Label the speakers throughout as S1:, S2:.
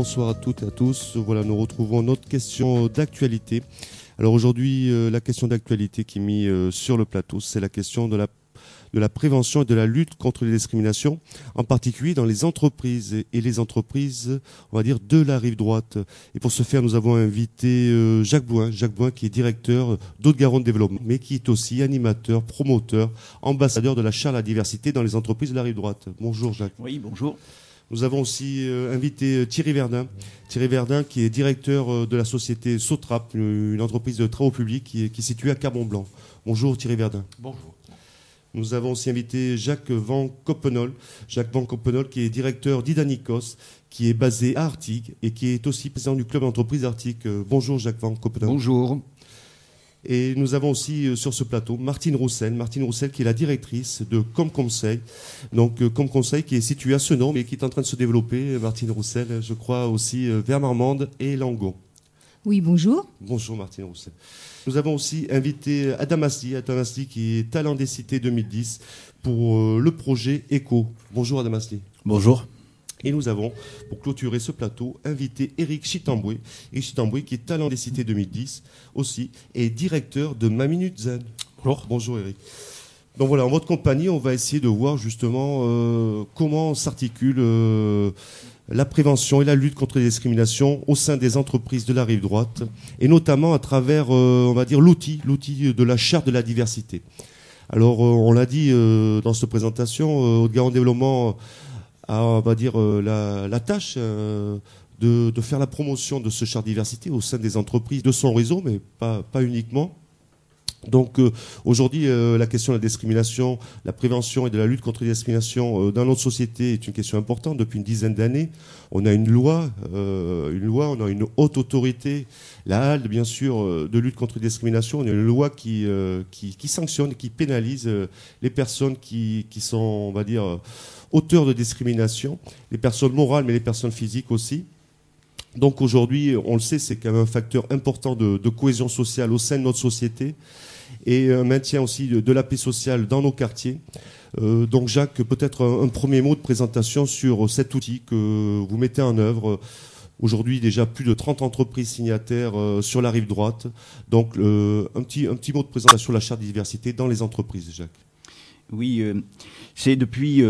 S1: bonsoir à toutes et à tous. Voilà, nous retrouvons notre question d'actualité. Alors aujourd'hui, la question d'actualité qui est mise sur le plateau, c'est la question de la prévention et de la lutte contre les discriminations, en particulier dans les entreprises et les entreprises, on va dire, de la rive droite. Et pour ce faire, nous avons invité Jacques Bouin qui est directeur d'Haute-Garonne Développement, mais qui est aussi animateur, promoteur, ambassadeur de la charte à la diversité dans les entreprises de la rive droite. Bonjour Jacques.
S2: Oui, bonjour.
S1: Nous avons aussi invité Thierry Verdun. Thierry Verdun qui est directeur de la société Sotrap, une entreprise de travaux publics qui est située à Carbon-Blanc. Bonjour Thierry Verdun.
S3: Bonjour.
S1: Nous avons aussi invité Jacques Van Coppenol. Jacques Van Coppenol qui est directeur d'Idanicos, qui est basé à Artigues et qui est aussi président du club d'entreprise Artigues. Bonjour Jacques Van Coppenol.
S3: Bonjour.
S1: Et nous avons aussi sur ce plateau Martine Roussel qui est la directrice de ComConseil. Donc ComConseil qui est situé à Senon mais qui est en train de se développer. Martine Roussel, je crois aussi vers Marmande et Langon.
S4: Oui, bonjour.
S1: Bonjour Martine Roussel. Nous avons aussi invité Adam Asli qui est talent des cités 2010 pour le projet ECO. Bonjour Adam Asli.
S5: Bonjour.
S1: Et nous avons, pour clôturer ce plateau, invité Éric Chitamboué. Éric Chitamboué qui est talent des cités 2010 aussi et directeur de Ma Minute Zen.
S5: Bonjour.
S1: Bonjour Éric. Donc voilà, en votre compagnie, on va essayer de voir justement comment s'articule la prévention et la lutte contre les discriminations au sein des entreprises de la rive droite, et notamment à travers, on va dire, l'outil de la charte de la diversité. Alors, on l'a dit dans cette présentation, Haute-Garonne Développement a, on va dire, la tâche de faire la promotion de ce charte de diversité au sein des entreprises de son réseau, mais pas uniquement. Donc aujourd'hui, la question de la discrimination, la prévention et de la lutte contre les discriminations dans notre société est une question importante. Depuis une dizaine d'années, on a une loi, on a une haute autorité, la HALD bien sûr, de lutte contre les discriminations. On a une loi qui sanctionne et qui pénalise les personnes qui sont, on va dire, auteurs de discrimination, les personnes morales mais les personnes physiques aussi. Donc aujourd'hui, on le sait, c'est quand même un facteur important de cohésion sociale au sein de notre société et un maintien aussi de la paix sociale dans nos quartiers. Donc Jacques, peut-être un premier mot de présentation sur cet outil que vous mettez en œuvre. Aujourd'hui, déjà plus de 30 entreprises signataires sur la rive droite. Donc un petit mot de présentation sur la charte de diversité dans les entreprises, Jacques.
S2: Oui, c'est depuis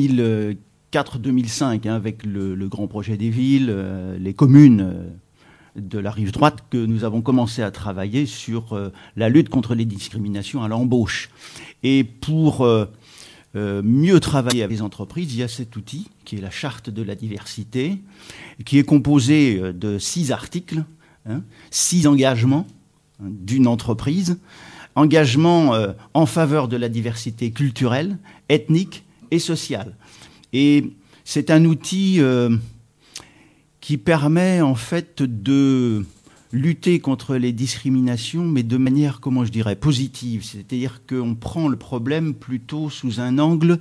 S2: 2004-2005, avec le grand projet des villes, les communes de la rive droite, que nous avons commencé à travailler sur la lutte contre les discriminations à l'embauche. Et pour mieux travailler avec les entreprises, il y a cet outil qui est la charte de la diversité, qui est composé de 6 articles, 6 engagements d'une entreprise. Engagement en faveur de la diversité culturelle, ethnique et sociale. Et c'est un outil qui permet en fait de lutter contre les discriminations, mais de manière, comment je dirais, positive. C'est-à-dire qu'on prend le problème plutôt sous un angle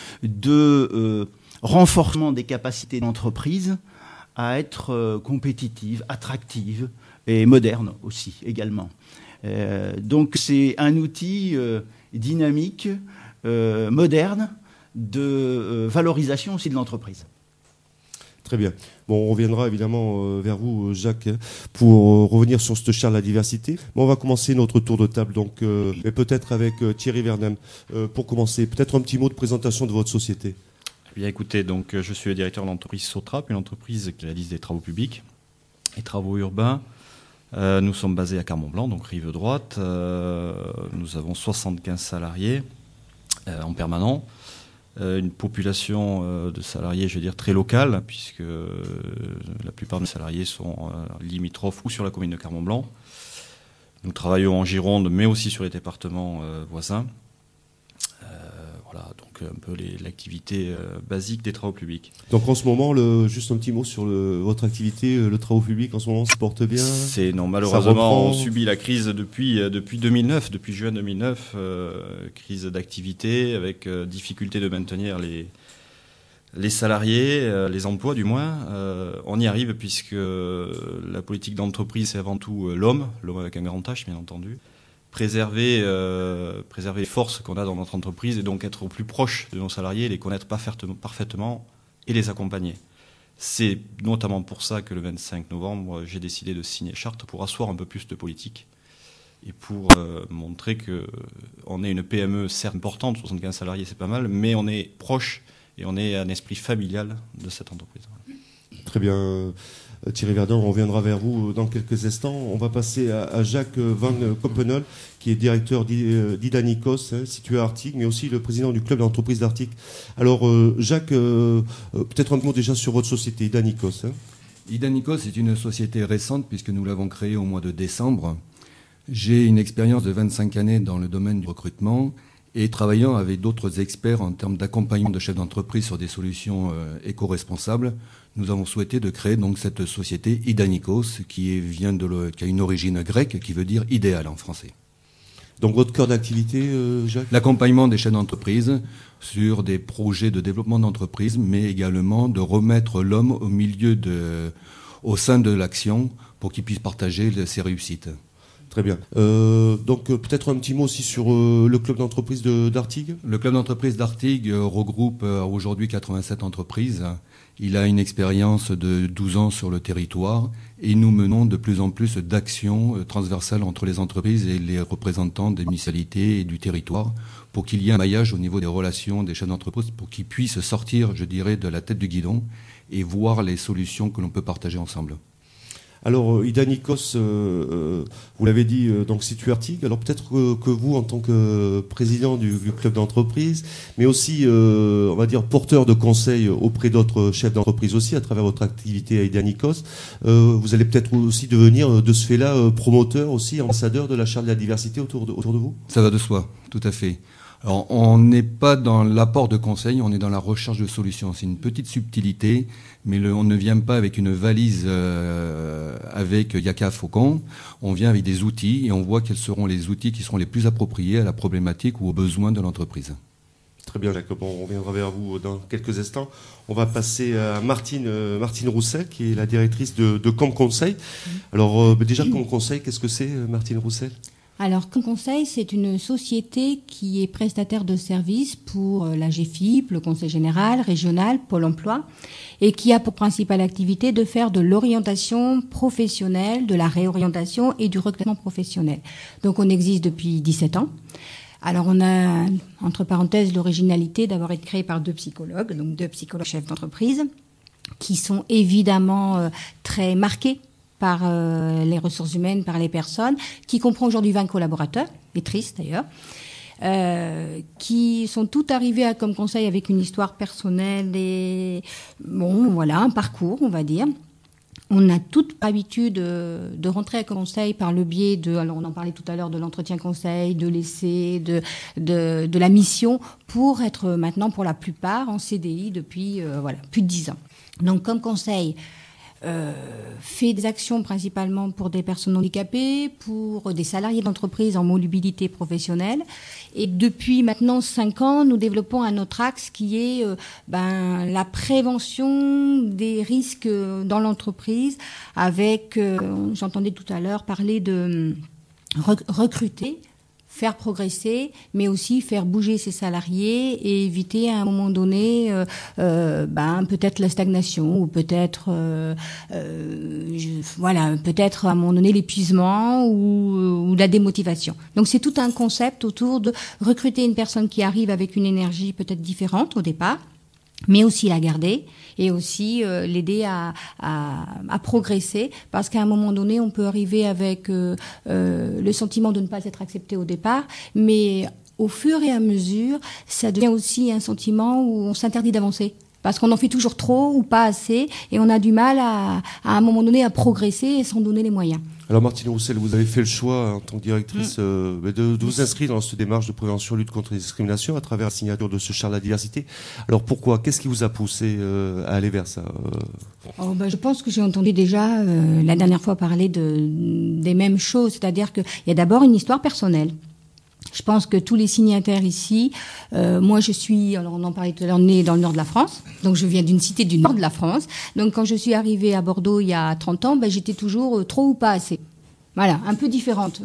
S2: de renforcement des capacités d'entreprise à être compétitive, attractive et moderne aussi également. Donc c'est un outil dynamique, moderne, de valorisation aussi de l'entreprise.
S1: Très bien. Bon, on reviendra évidemment vers vous, Jacques, pour revenir sur cette charte de la diversité. Bon, on va commencer notre tour de table, donc, mais peut-être avec Thierry Verdun. Pour commencer, peut-être un petit mot de présentation de votre société.
S3: Eh bien, écoutez, donc, je suis le directeur de l'entreprise Sotrap, une entreprise qui réalise des travaux publics et travaux urbains. Nous sommes basés à Carbon-Blanc, donc rive droite. Nous avons 75 salariés en permanent. Une population de salariés, je veux dire, très locale, puisque la plupart de nos salariés sont limitrophes ou sur la commune de Carbon-Blanc. Nous travaillons en Gironde, mais aussi sur les départements voisins. Voilà, donc un peu l'activité basique des travaux publics.
S1: Donc en ce moment, juste un petit mot sur votre activité, le travaux public en ce moment se porte bien.
S3: Non, malheureusement, on subit la crise depuis 2009, depuis juin 2009, crise d'activité avec difficulté de maintenir les salariés, les emplois du moins. On y arrive puisque la politique d'entreprise, c'est avant tout l'homme avec un grand H, bien entendu. Préserver les forces qu'on a dans notre entreprise et donc être au plus proche de nos salariés, les connaître parfaitement et les accompagner. C'est notamment pour ça que le 25 novembre, j'ai décidé de signer charte pour asseoir un peu plus de politique et pour montrer qu'on est une PME certes importante, 75 salariés c'est pas mal, mais on est proche et on est un esprit familial de cette entreprise.
S1: Très bien. Thierry Verdun, on reviendra vers vous dans quelques instants. On va passer à Jacques Van Koppenol, qui est directeur d'Idanikos, situé à Artigues, mais aussi le président du club d'entreprise d'Artigues. Alors, Jacques, peut-être un mot déjà sur votre société, Idanikos.
S4: Idanikos est une société récente, puisque nous l'avons créée au mois de décembre. J'ai une expérience de 25 années dans le domaine du recrutement et travaillant avec d'autres experts en termes d'accompagnement de chefs d'entreprise sur des solutions éco-responsables, nous avons souhaité de créer donc cette société Idanikos qui a une origine grecque qui veut dire idéal en français.
S1: Donc votre cœur d'activité, Jacques ?
S4: L'accompagnement des chefs d'entreprise sur des projets de développement d'entreprise, mais également de remettre l'homme au sein de l'action pour qu'il puisse partager ses réussites.
S1: Très bien. Donc peut-être un petit mot aussi sur le club d'entreprise d'Artigues.
S4: Le club d'entreprise d'Artigues regroupe aujourd'hui 87 entreprises. Il a une expérience de 12 ans sur le territoire et nous menons de plus en plus d'actions transversales entre les entreprises et les représentants des municipalités et du territoire pour qu'il y ait un maillage au niveau des relations des chefs d'entreprise pour qu'ils puissent sortir, je dirais, de la tête du guidon et voir les solutions que l'on peut partager ensemble.
S1: Alors, Idanikos, vous l'avez dit, donc situé à Artigues. Alors peut-être que vous, en tant que président du club d'entreprise, mais aussi, on va dire, porteur de conseils auprès d'autres chefs d'entreprise aussi, à travers votre activité à Idanikos, vous allez peut-être aussi devenir, de ce fait-là, promoteur aussi, ambassadeur de la charte de la diversité autour de vous ?
S4: Ça va de soi, tout à fait. Alors, on n'est pas dans l'apport de conseils, on est dans la recherche de solutions. C'est une petite subtilité, mais on ne vient pas avec une valise avec Yaka Faucon. On vient avec des outils et on voit quels seront les outils qui seront les plus appropriés à la problématique ou aux besoins de l'entreprise.
S1: Très bien, Jacques. Bon, on reviendra vers vous dans quelques instants. On va passer à Martine Roussel, qui est la directrice de Com Conseil. Alors, déjà, Com Conseil, qu'est-ce que c'est, Martine Roussel ?
S5: Alors, Com Conseil, c'est une société qui est prestataire de services pour la GFIP, le Conseil général, régional, Pôle emploi, et qui a pour principale activité de faire de l'orientation professionnelle, de la réorientation et du recrutement professionnel. Donc, on existe depuis 17 ans. Alors, on a, entre parenthèses, l'originalité d'avoir été créé par 2 psychologues, donc 2 psychologues chefs d'entreprise, qui sont évidemment très marqués par les ressources humaines, par les personnes, qui comprend aujourd'hui 20 collaborateurs, et tristes d'ailleurs, qui sont tous arrivés à Com Conseil avec une histoire personnelle et, bon, voilà, un parcours, on va dire. On a toute habitude de rentrer à Com Conseil par le biais alors on en parlait tout à l'heure, de l'entretien conseil, de l'essai, de la mission, pour être maintenant, pour la plupart, en CDI depuis, plus de 10 ans. Donc, Com Conseil fait des actions principalement pour des personnes handicapées, pour des salariés d'entreprise en mobilité professionnelle. Et depuis maintenant 5 ans, nous développons un autre axe qui est la prévention des risques dans l'entreprise avec, j'entendais tout à l'heure parler de recruter, faire progresser, mais aussi faire bouger ses salariés et éviter à un moment donné peut-être la stagnation ou peut-être peut-être à un moment donné l'épuisement ou la démotivation. Donc c'est tout un concept autour de recruter une personne qui arrive avec une énergie peut-être différente au départ, mais aussi la garder et aussi l'aider à progresser, parce qu'à un moment donné, on peut arriver avec le sentiment de ne pas être accepté au départ, mais au fur et à mesure, ça devient aussi un sentiment où on s'interdit d'avancer. Parce qu'on en fait toujours trop ou pas assez, et on a du mal à un moment donné à progresser et s'en donner les moyens.
S1: Alors Martine Roussel, vous avez fait le choix en tant que directrice de vous inscrire dans cette démarche de prévention lutte contre les discriminations à travers la signature de ce charte de la diversité. Alors pourquoi ? Qu'est-ce qui vous a poussé à aller vers ça ?
S5: Je pense que j'ai entendu déjà la dernière fois parler des mêmes choses, c'est-à-dire qu'il y a d'abord une histoire personnelle. Je pense que tous les signataires ici, moi je suis, alors on en parlait tout à l'heure, née dans le nord de la France, donc je viens d'une cité du nord de la France. Donc quand je suis arrivée à Bordeaux il y a 30 ans, j'étais toujours trop ou pas assez. Voilà, un peu différente.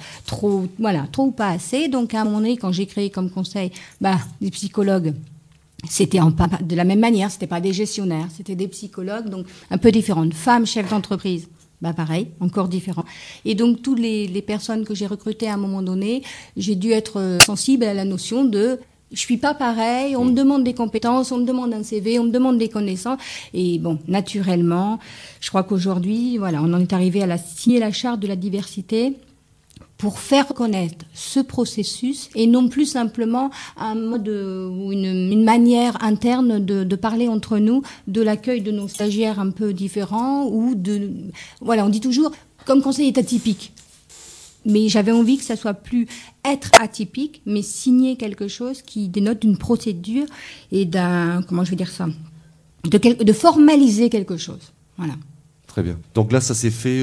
S5: Trop ou pas assez. Donc à un moment donné, quand j'ai créé Com Conseil, des psychologues C'était de la même manière, c'était pas des gestionnaires, c'était des psychologues, donc un peu différentes. Femmes, chefs d'entreprise, pareil, encore différent. Et donc, toutes les personnes que j'ai recrutées à un moment donné, j'ai dû être sensible à la notion de je suis pas pareil, on me demande des compétences, on me demande un CV, on me demande des connaissances. Et bon, naturellement, je crois qu'aujourd'hui, voilà, on en est arrivé à signer la charte de la diversité pour faire reconnaître ce processus et non plus simplement un mode ou une manière interne de parler entre nous de l'accueil de nos stagiaires un peu différents ou voilà, on dit toujours comme conseil est atypique. Mais j'avais envie que ça soit plus être atypique, mais signer quelque chose qui dénote d'une procédure et comment je vais dire ça, de formaliser quelque chose. Voilà.
S1: Très bien. Donc là, ça s'est fait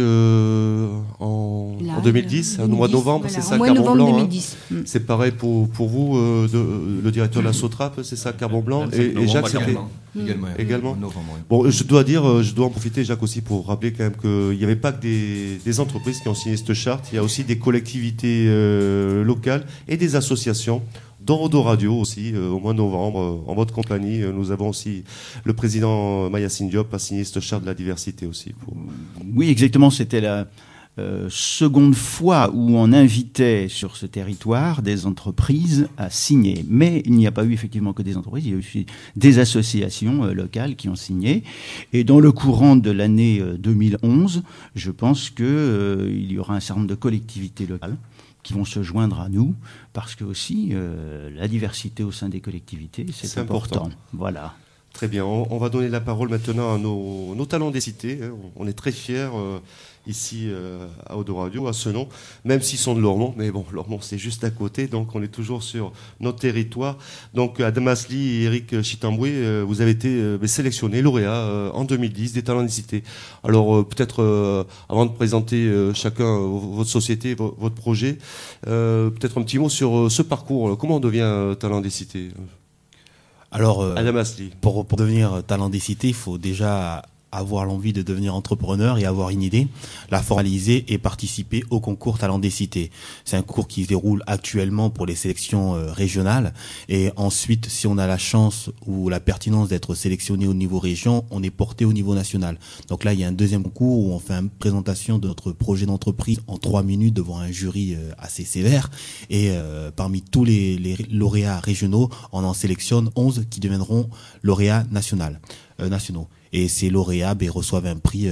S1: en 2010, au mois de novembre,
S5: voilà,
S1: c'est ça,
S5: au mois de novembre
S1: Carbon-Blanc.
S5: 2010.
S1: C'est pareil pour vous, le directeur de la SOTRAP, c'est ça, Carbon-Blanc. Et Jacques, c'était également.
S4: En novembre, oui.
S1: Bon, je dois en profiter, Jacques, aussi pour rappeler quand même qu'il n'y avait pas que des entreprises qui ont signé cette charte, il y a aussi des collectivités locales et des associations, dont Odo Radio aussi, au mois de novembre, en votre compagnie. Nous avons aussi le président Mayacine Diop a signé cette charte de la diversité aussi.
S2: Oui, exactement, c'était la seconde fois où on invitait sur ce territoire des entreprises à signer. Mais il n'y a pas eu effectivement que des entreprises, il y a eu aussi des associations locales qui ont signé. Et dans le courant de l'année 2011, je pense qu'il y aura un certain nombre de collectivités locales qui vont se joindre à nous, parce que aussi la diversité au sein des collectivités, c'est important. Voilà.
S1: Très bien. On va donner la parole maintenant à nos talents des cités. On est très fiers ici à Odo Radio, à Senon, même s'ils sont de Lormont. Mais bon, Lormont, c'est juste à côté, donc on est toujours sur notre territoire. Donc, Adam Asli et Eric Chitamboué, vous avez été sélectionnés, lauréats en 2010 des talents des cités. Alors, peut-être, avant de présenter chacun votre société, votre projet, peut-être un petit mot sur ce parcours. Comment on devient talent des cités ?
S6: Alors,
S1: Adam Asli.
S6: Pour devenir talent des cités, il faut déjà avoir l'envie de devenir entrepreneur et avoir une idée, la formaliser et participer au concours Talent des cités. C'est un concours qui se déroule actuellement pour les sélections régionales, et ensuite, si on a la chance ou la pertinence d'être sélectionné au niveau région, on est porté au niveau national. Donc là, il y a un deuxième concours où on fait une présentation de notre projet d'entreprise en 3 minutes devant un jury assez sévère, et parmi tous les lauréats régionaux, on en sélectionne 11 qui deviendront lauréats nationaux. Et ces lauréats reçoivent un prix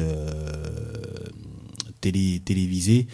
S6: télévisé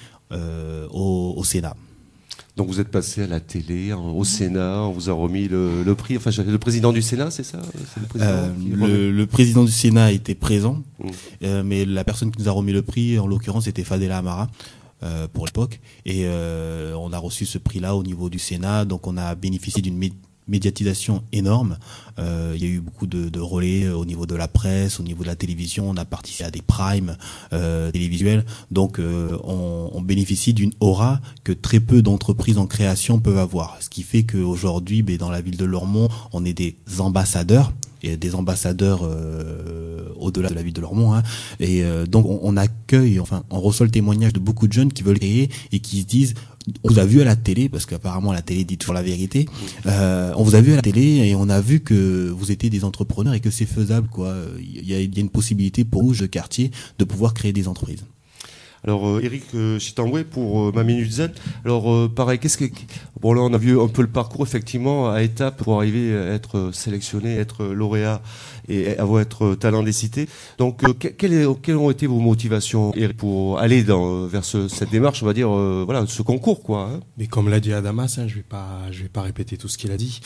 S6: au Sénat.
S1: Donc vous êtes passé à la télé, au Sénat, on vous a remis le prix. Enfin, le président du Sénat, c'est ça ? C'est
S6: le président du Sénat était présent, mais la personne qui nous a remis le prix, en l'occurrence, c'était Fadela Amara. Pour l'époque. Et on a reçu ce prix-là au niveau du Sénat. Donc on a bénéficié d'une médiatisation énorme. Il y a eu beaucoup de relais au niveau de la presse, au niveau de la télévision. On a participé à des primes télévisuels. Donc on bénéficie d'une aura que très peu d'entreprises en création peuvent avoir. Ce qui fait qu'aujourd'hui, dans la ville de Lormont, on est des ambassadeurs. Et des ambassadeurs au-delà de la ville de Lormont, et donc on accueille, enfin on reçoit le témoignage de beaucoup de jeunes qui veulent créer et qui se disent: on vous a vu à la télé, parce qu'apparemment la télé dit toujours la vérité, on vous a vu à la télé et on a vu que vous étiez des entrepreneurs et que c'est faisable, quoi. Il y a une possibilité pour nous, de quartier, de pouvoir créer des entreprises.
S1: Alors, Eric Chitamboué, pour ma minute zen. Alors, pareil, bon, là, on a vu un peu le parcours, effectivement, à étapes pour arriver à être sélectionné, être lauréat et être talent des cités. Donc, quelles ont été vos motivations, Eric, pour aller vers cette démarche, on va dire, ce concours, quoi.
S7: Mais comme l'a dit Adamas, je vais pas répéter tout ce qu'il a dit.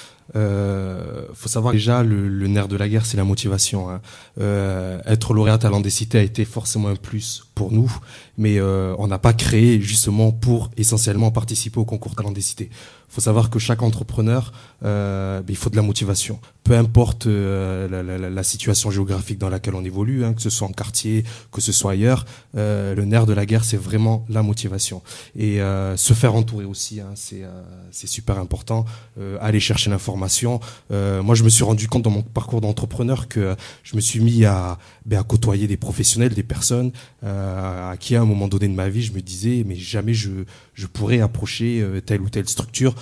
S7: Faut savoir déjà, le nerf de la guerre, c'est la motivation. Être lauréat talent des cités a été forcément un plus pour nous, mais on n'a pas créé justement pour essentiellement participer au concours talent des cités. Faut savoir que chaque entrepreneur, il faut de la motivation. Peu importe la situation géographique dans laquelle on évolue, que ce soit en quartier, que ce soit ailleurs, le nerf de la guerre, c'est vraiment la motivation. Et se faire entourer aussi, c'est super important. Aller chercher l'information. Moi, je me suis rendu compte dans mon parcours d'entrepreneur que je me suis mis à côtoyer des professionnels, des personnes à qui, à un moment donné de ma vie, je me disais, mais jamais je pourrais approcher telle ou telle structure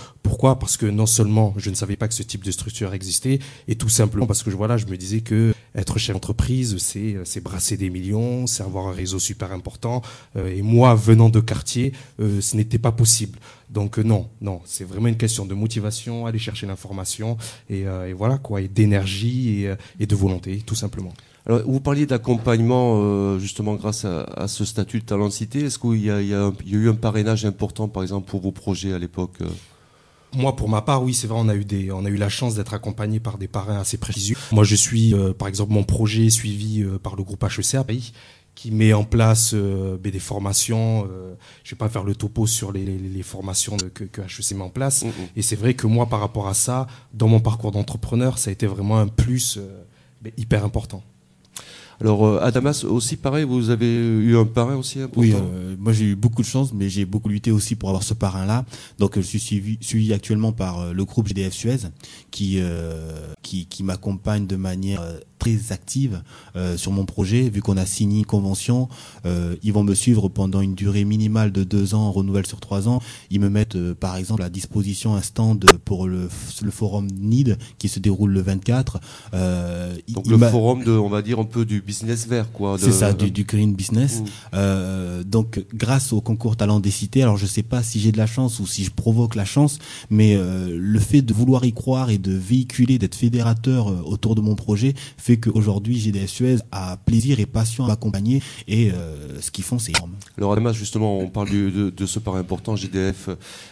S7: Pourquoi ? Parce que non seulement je ne savais pas que ce type de structure existait, et tout simplement parce que je me disais que être chef d'entreprise, c'est brasser des millions, c'est avoir un réseau super important. Et moi, venant de quartier, ce n'était pas possible. Donc non, c'est vraiment une question de motivation, aller chercher l'information, et voilà quoi, et d'énergie et de volonté, tout simplement.
S1: Alors, vous parliez d'accompagnement justement grâce à ce statut de talent de cité. Est-ce qu'il y a eu un parrainage important, par exemple, pour vos projets à l'époque
S7: Moi, pour ma part, oui, c'est vrai, on a eu la chance d'être accompagné par des parrains assez précieux. Moi, je suis, par exemple, mon projet est suivi par le groupe HEC à Paris, qui met en place des formations. Je vais pas faire le topo sur les formations que HEC met en place. Et c'est vrai que moi, par rapport à ça, dans mon parcours d'entrepreneur, ça a été vraiment un plus hyper important.
S1: Alors, Adamas, aussi pareil, vous avez eu un parrain aussi important ?
S6: Oui, moi j'ai eu beaucoup de chance, mais j'ai beaucoup lutté aussi pour avoir ce parrain-là. Donc je suis suivi actuellement par le groupe GDF Suez, qui m'accompagne de manière très active sur mon projet. Vu qu'on a signé une convention, ils vont me suivre pendant une durée minimale de 2 ans, renouvelle sur 3 ans. Ils me mettent par exemple à disposition un stand pour le forum NID qui se déroule le 24.
S1: Donc le forum on va dire un peu du business vert, quoi.
S6: C'est ça, du green business. Donc grâce au concours Talent des cités, alors je sais pas si j'ai de la chance ou si je provoque la chance, mais le fait de vouloir y croire et de véhiculer, d'être fédérateur autour de mon projet fait qu'aujourd'hui GDF Suez a plaisir et passion à m'accompagner, et ce qu'ils font c'est énorme. Alors
S1: Adamas, justement, on parle de ce part important GDF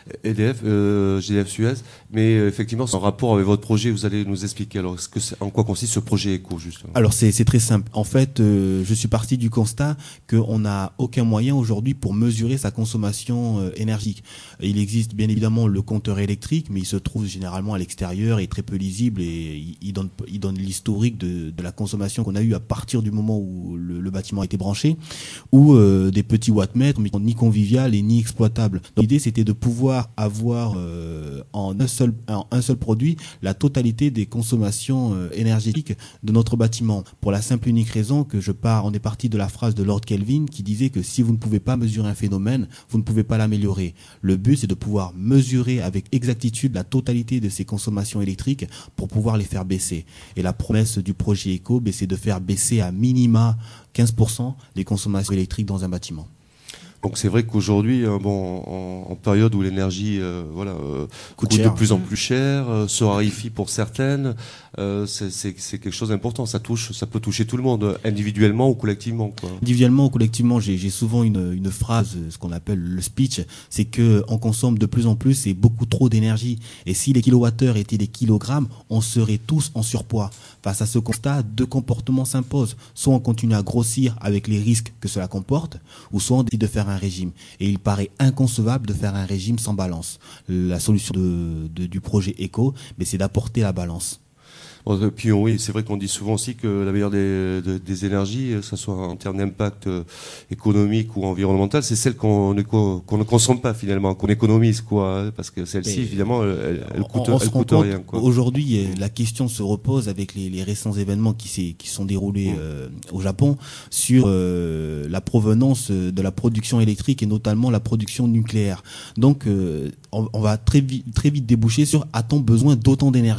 S1: Suez, mais effectivement c'est en rapport avec votre projet. Vous allez nous expliquer alors en quoi consiste ce projet éco, justement.
S6: Alors c'est très simple. En fait, je suis parti du constat qu'on n'a aucun moyen aujourd'hui pour mesurer sa consommation énergique. Il existe bien évidemment le compteur électrique, mais il se trouve généralement à l'extérieur et très peu lisible, et il donne l'historique de la consommation qu'on a eu à partir du moment où le bâtiment a été branché, ou des petits wattmètres, mais ni convivial et ni exploitable. Donc l'idée c'était de pouvoir avoir en un seul produit la totalité des consommations énergétiques de notre bâtiment. Pour la simple et unique raison que on est parti de la phrase de Lord Kelvin qui disait que si vous ne pouvez pas mesurer un phénomène, vous ne pouvez pas l'améliorer. Le but c'est de pouvoir mesurer avec exactitude la totalité de ces consommations électriques pour pouvoir les faire baisser. Et la promesse du projet éco, c'est de faire baisser à minima 15% les consommations électriques dans un bâtiment.
S1: Donc c'est vrai qu'aujourd'hui, en période où l'énergie coûte de plus en plus cher, se raréfie pour certaines, c'est quelque chose d'important. Ça peut toucher tout le monde, individuellement ou collectivement, quoi.
S6: Individuellement ou collectivement, j'ai souvent une phrase, ce qu'on appelle le speech, c'est que on consomme de plus en plus et beaucoup trop d'énergie. Et si les kilowattheures étaient des kilogrammes, on serait tous en surpoids. Face à ce constat, 2 comportements s'imposent. Soit on continue à grossir avec les risques que cela comporte, ou soit on décide de faire un régime. Et il paraît inconcevable de faire un régime sans balance. La solution du projet éco, c'est d'apporter la balance.
S1: Puis oui, c'est vrai qu'on dit souvent aussi que la meilleure des énergies, que ce soit en termes d'impact économique ou environnemental, c'est celle qu'on ne consomme pas finalement, qu'on économise, quoi, parce que celle-ci, évidemment, elle coûte rien, quoi.
S6: Aujourd'hui, la question se repose avec les récents événements qui sont déroulés au Japon sur la provenance de la production électrique et notamment la production nucléaire. Donc, on va très vite déboucher sur a-t-on besoin d'autant d'énergie ?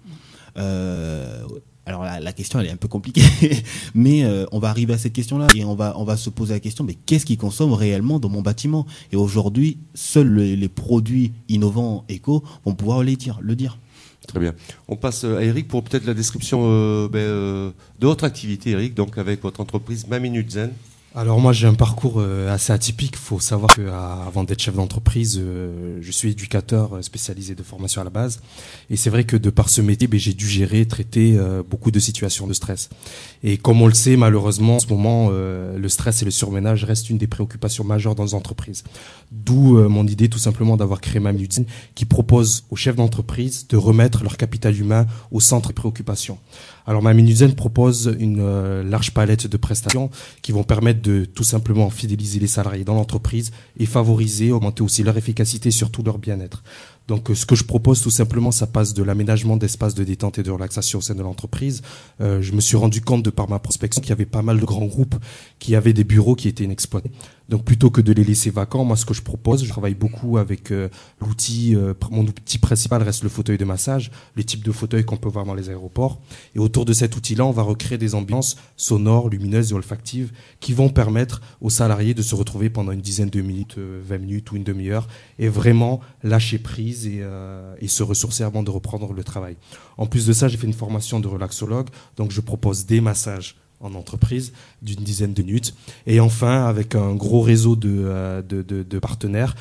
S6: Alors la question elle est un peu compliquée, mais on va arriver à cette question-là et on va se poser la question, mais qu'est-ce qui consomme réellement dans mon bâtiment ? Et aujourd'hui, seuls les produits innovants éco vont pouvoir le dire.
S1: Très bien. On passe à Eric pour peut-être la description de votre activité, Eric, donc avec votre entreprise Ma Minute Zen.
S7: Alors moi j'ai un parcours assez atypique. Il faut savoir que avant d'être chef d'entreprise, je suis éducateur spécialisé de formation à la base. Et c'est vrai que de par ce métier, j'ai dû traiter beaucoup de situations de stress. Et comme on le sait, malheureusement, en ce moment, le stress et le surménage restent une des préoccupations majeures dans les entreprises. D'où mon idée tout simplement d'avoir créé Ma Minute Zen, qui propose aux chefs d'entreprise de remettre leur capital humain au centre des préoccupations. Alors Ma Minute Zen propose une large palette de prestations qui vont permettre de tout simplement fidéliser les salariés dans l'entreprise et favoriser, augmenter aussi leur efficacité et surtout leur bien-être. Donc ce que je propose tout simplement, ça passe de l'aménagement d'espaces de détente et de relaxation au sein de l'entreprise. Je me suis rendu compte de par ma prospection qu'il y avait pas mal de grands groupes qui avaient des bureaux qui étaient inexploités. Donc plutôt que de les laisser vacants, moi ce que je propose, je travaille beaucoup avec l'outil, mon outil principal reste le fauteuil de massage, le type de fauteuil qu'on peut voir dans les aéroports. Et autour de cet outil-là, on va recréer des ambiances sonores, lumineuses et olfactives qui vont permettre aux salariés de se retrouver pendant une dizaine de minutes, 20 minutes ou une demi-heure et vraiment lâcher prise et se ressourcer avant de reprendre le travail. En plus de ça, j'ai fait une formation de relaxologue, donc je propose des massages en entreprise d'une dizaine de minutes. Et enfin, avec un gros réseau de partenaires.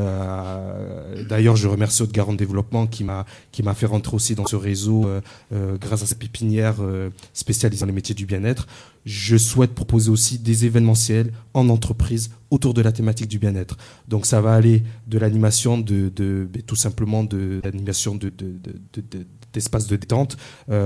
S7: D'ailleurs, je remercie Haute-Garonne Développement qui m'a fait rentrer aussi dans ce réseau grâce à sa pépinière spécialisée dans les métiers du bien-être. Je souhaite proposer aussi des événementiels en entreprise autour de la thématique du bien-être. Donc ça va aller de l'animation tout simplement de l'animation d'espaces de détente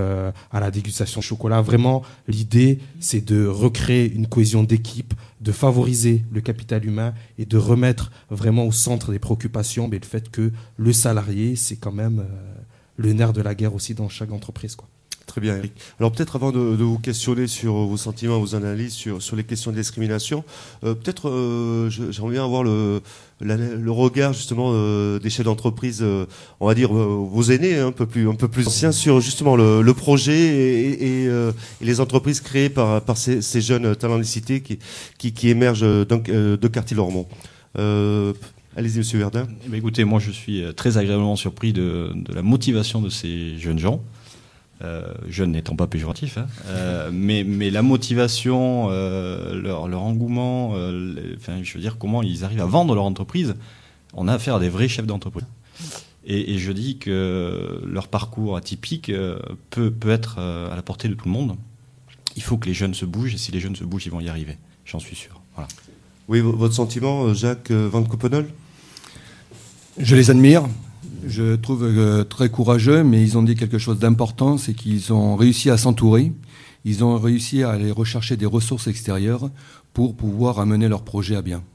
S7: à la dégustation de chocolat. Vraiment, l'idée, c'est de recréer une cohésion d'équipe, de favoriser le capital humain et de remettre vraiment au centre des préoccupations le fait que le salarié, c'est quand même le nerf de la guerre aussi dans chaque entreprise, quoi.
S1: Très bien, Eric. Alors peut-être avant de vous questionner sur vos sentiments, vos analyses sur les questions de discrimination, j'aimerais bien avoir le regard justement des chefs d'entreprise, on va dire vos aînés, un peu plus anciens, sur justement le projet et les entreprises créées par ces jeunes talents de cité qui émergent de Quartier-Lormont. Allez-y, Monsieur Verdun.
S3: Écoutez, moi je suis très agréablement surpris de la motivation de ces jeunes gens. Jeune n'étant pas péjoratif, hein, mais la motivation, leur engouement, je veux dire comment ils arrivent à vendre leur entreprise. On a affaire à des vrais chefs d'entreprise. Et je dis que leur parcours atypique peut être à la portée de tout le monde. Il faut que les jeunes se bougent, et si les jeunes se bougent, ils vont y arriver. J'en suis sûr. Voilà.
S1: Oui, votre sentiment, Jacques Van Copenol ?
S4: Je les admire. Je trouve très courageux, mais ils ont dit quelque chose d'important, c'est qu'ils ont réussi à s'entourer, ils ont réussi à aller rechercher des ressources extérieures pour pouvoir amener leur projet à bien.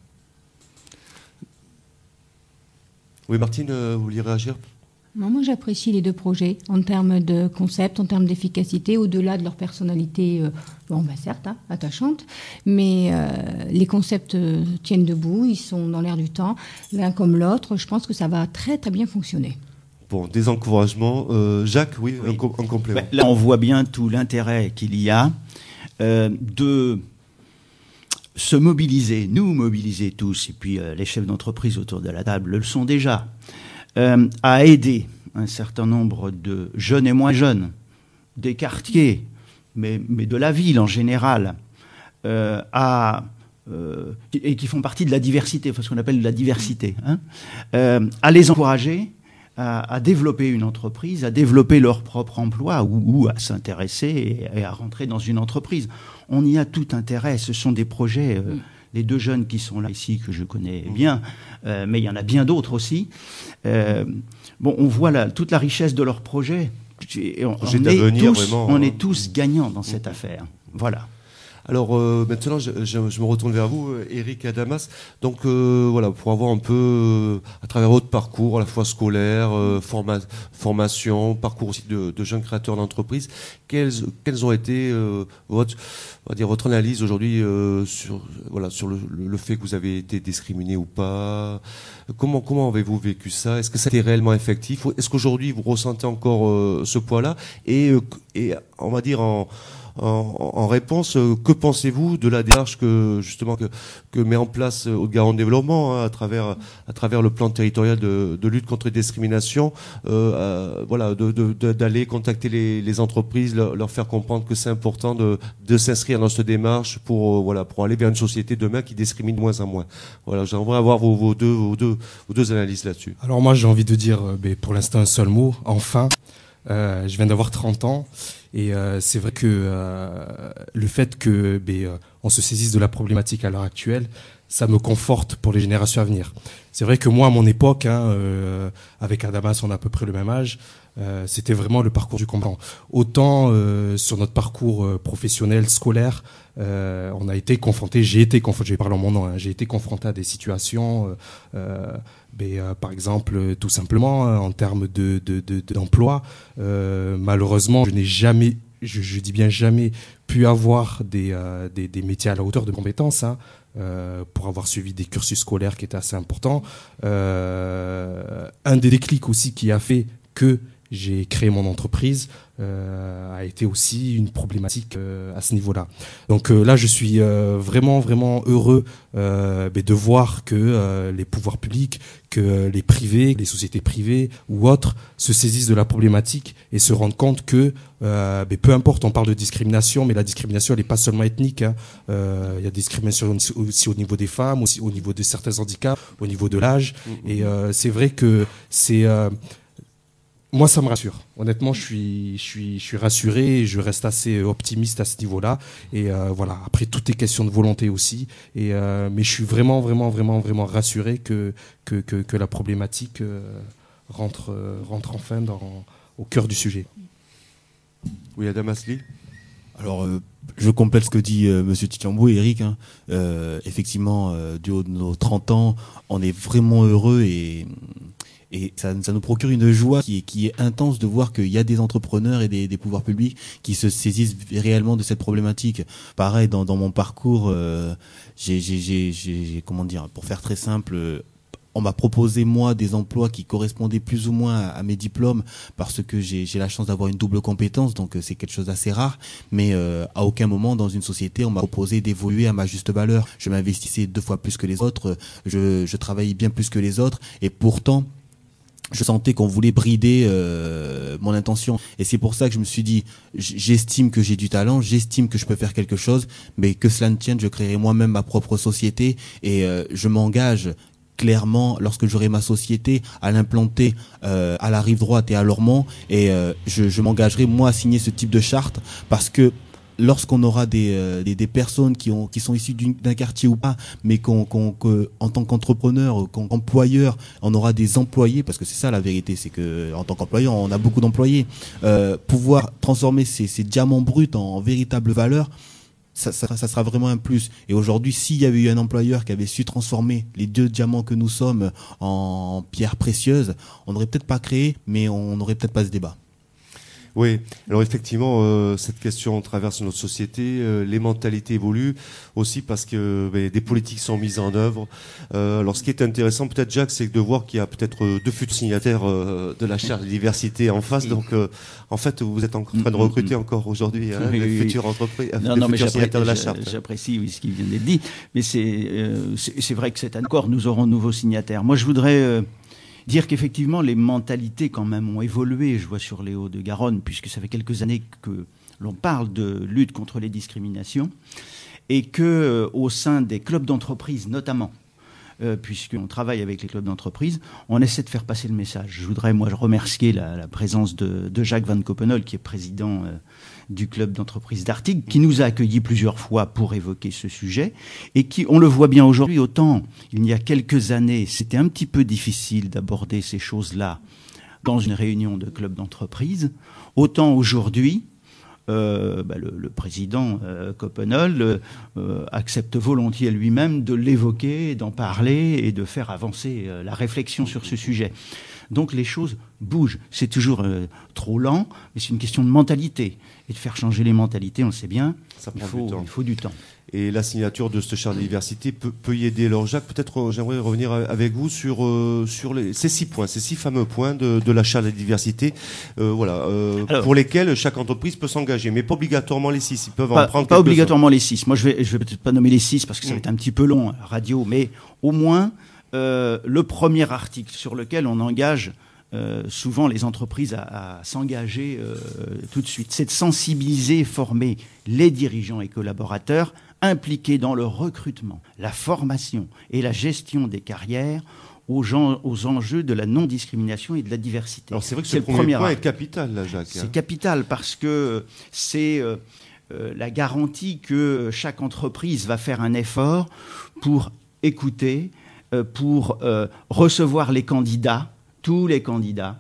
S1: Oui, Martine, vous vouliez réagir ?
S5: Moi, j'apprécie les deux projets en termes de concept, en termes d'efficacité, au-delà de leur personnalité, certes, attachante, mais les concepts tiennent debout, ils sont dans l'air du temps, l'un comme l'autre. Je pense que ça va très, très bien fonctionner.
S1: Bon, des encouragements. Jacques, oui. En complément.
S2: Là, on voit bien tout l'intérêt qu'il y a de se mobiliser, nous mobiliser tous, et puis les chefs d'entreprise autour de la table le sont déjà, à aider un certain nombre de jeunes et moins jeunes, des quartiers, mais de la ville en général, et qui font partie de la diversité, ce qu'on appelle la diversité, à les encourager à développer une entreprise, à développer leur propre emploi ou à s'intéresser et à rentrer dans une entreprise. On y a tout intérêt. Ce sont des projets... Les deux jeunes qui sont là ici, que je connais bien, mais il y en a bien d'autres aussi. On voit toute la richesse de leur projet. On est tous gagnants dans cette affaire. Voilà.
S1: Alors maintenant, je me retourne vers vous, Eric Adamas. Donc pour avoir un peu, à travers votre parcours, à la fois scolaire, formation, parcours aussi de jeunes créateurs d'entreprises, quelles ont été votre analyse aujourd'hui sur le fait que vous avez été discriminé ou pas ? Comment avez-vous vécu ça ? Est-ce que ça a été réellement effectif ? Est-ce qu'aujourd'hui vous ressentez encore ce poids-là ? Et on va dire en réponse, que pensez-vous de la démarche que met en place Haute-Garonne Développement à travers le plan territorial de lutte contre les discriminations, d'aller contacter les entreprises, leur faire comprendre que c'est important de s'inscrire dans cette démarche pour aller vers une société demain qui discrimine de moins en moins. Voilà, j'aimerais avoir vos deux analyses là-dessus.
S7: Alors moi j'ai envie de dire pour l'instant un seul mot, enfin. Je viens d'avoir 30 ans et c'est vrai que le fait que on se saisisse de la problématique à l'heure actuelle, ça me conforte pour les générations à venir. C'est vrai que moi, à mon époque, avec Adamas, on a à peu près le même âge, C'était vraiment le parcours du combattant. Autant sur notre parcours professionnel, scolaire, on a été confronté, j'ai été confronté, je vais parler en mon nom, j'ai été confronté à des situations, par exemple, tout simplement, en termes d'emploi, malheureusement, je n'ai jamais, je dis bien jamais, pu avoir des métiers à la hauteur de compétences, pour avoir suivi des cursus scolaires qui étaient assez importants. Un des déclics aussi qui a fait que j'ai créé mon entreprise a été aussi une problématique à ce niveau-là. Donc là, je suis vraiment heureux de voir que les pouvoirs publics, que les privés, les sociétés privées ou autres se saisissent de la problématique et se rendent compte que peu importe, on parle de discrimination, mais la discrimination elle n'est pas seulement ethnique. Il y a discrimination aussi au niveau des femmes, aussi au niveau de certains handicaps, au niveau de l'âge. Et c'est vrai que c'est moi, ça me rassure. Honnêtement, je suis rassuré et je reste assez optimiste à ce niveau-là. Et voilà. Après, tout est question de volonté aussi. Et mais je suis vraiment rassuré que la problématique rentre enfin au cœur du sujet.
S1: Oui, Adam Asli.
S6: Alors, je complète ce que dit Monsieur Tchambou et Eric. Effectivement, du haut de nos 30 ans, on est vraiment heureux et ça nous procure une joie qui est intense de voir qu'il y a des entrepreneurs et des pouvoirs publics qui se saisissent réellement de cette problématique. Pareil, dans mon parcours, j'ai comment dire, pour faire très simple, on m'a proposé, moi, des emplois qui correspondaient plus ou moins à mes diplômes parce que j'ai la chance d'avoir une double compétence, donc c'est quelque chose d'assez rare. Mais à aucun moment, dans une société, on m'a proposé d'évoluer à ma juste valeur. Je m'investissais 2 fois plus que les autres, je travaillais bien plus que les autres, et pourtant, je sentais qu'on voulait brider mon intention. Et c'est pour ça que je me suis dit, j'estime que j'ai du talent, j'estime que je peux faire quelque chose, mais que cela ne tienne, je créerai moi-même ma propre société et je m'engage clairement, lorsque j'aurai ma société, à l'implanter à la rive droite et à Lormont, et je m'engagerai moi à signer ce type de charte, parce que lorsqu'on aura des personnes qui sont issues d'un quartier ou pas, mais en tant qu'entrepreneur, qu'employeur, on aura des employés, parce que c'est ça la vérité, c'est que en tant qu'employeur, on a beaucoup d'employés, pouvoir transformer ces diamants bruts en véritable valeur, ça sera vraiment un plus. Et aujourd'hui, s'il y avait eu un employeur qui avait su transformer les 2 diamants que nous sommes en pierres précieuses, on n'aurait peut-être pas créé, mais on n'aurait peut-être pas ce débat.
S1: Oui, alors effectivement, cette question traverse notre société, les mentalités évoluent aussi parce que des politiques sont mises en œuvre. Alors ce qui est intéressant peut-être, Jacques, c'est de voir qu'il y a peut-être 2 futurs signataires de la charte de diversité en face. Donc en fait, vous êtes en train de recruter encore aujourd'hui les futures entreprises, les futurs signataires de la charte.
S2: J'apprécie ce qui vient d'être dit, mais c'est vrai que cette année encore, nous aurons de nouveaux signataires. Moi, je voudrais dire qu'effectivement, les mentalités quand même ont évolué, je vois sur les Hauts-de-Garonne, puisque ça fait quelques années que l'on parle de lutte contre les discriminations, et que au sein des clubs d'entreprise notamment, puisqu'on travaille avec les clubs d'entreprise, on essaie de faire passer le message. Je voudrais, moi, remercier la présence de Jacques Van Coppenol, qui est président du club d'entreprise d'Artigues, qui nous a accueillis plusieurs fois pour évoquer ce sujet, et qui, on le voit bien aujourd'hui, autant il y a quelques années, c'était un petit peu difficile d'aborder ces choses-là dans une réunion de club d'entreprise, autant aujourd'hui, le président Coppenol accepte volontiers lui-même de l'évoquer, d'en parler et de faire avancer la réflexion sur ce sujet. Donc les choses bougent. C'est toujours trop lent, mais c'est une question de mentalité. Et de faire changer les mentalités, on le sait bien, il faut du temps.
S1: Et la signature de cette charte de diversité peut y aider. Alors Jacques, peut-être j'aimerais revenir avec vous sur ces 6 points, ces 6 fameux points de la charte de diversité, pour lesquels chaque entreprise peut s'engager, mais pas obligatoirement les 6. Ils peuvent en prendre
S2: pas obligatoirement les 6. Moi, je vais peut-être pas nommer les 6 parce que ça va être un petit peu long à la radio, mais au moins le premier article sur lequel on engage souvent les entreprises à s'engager tout de suite, c'est de sensibiliser et former les dirigeants et collaborateurs impliqués dans le recrutement, la formation et la gestion des carrières aux enjeux de la non-discrimination et de la diversité.
S1: Alors c'est vrai que ce premier point est capital, là, Jacques.
S2: C'est capital parce que c'est la garantie que chaque entreprise va faire un effort pour écouter, pour recevoir les candidats, tous les candidats,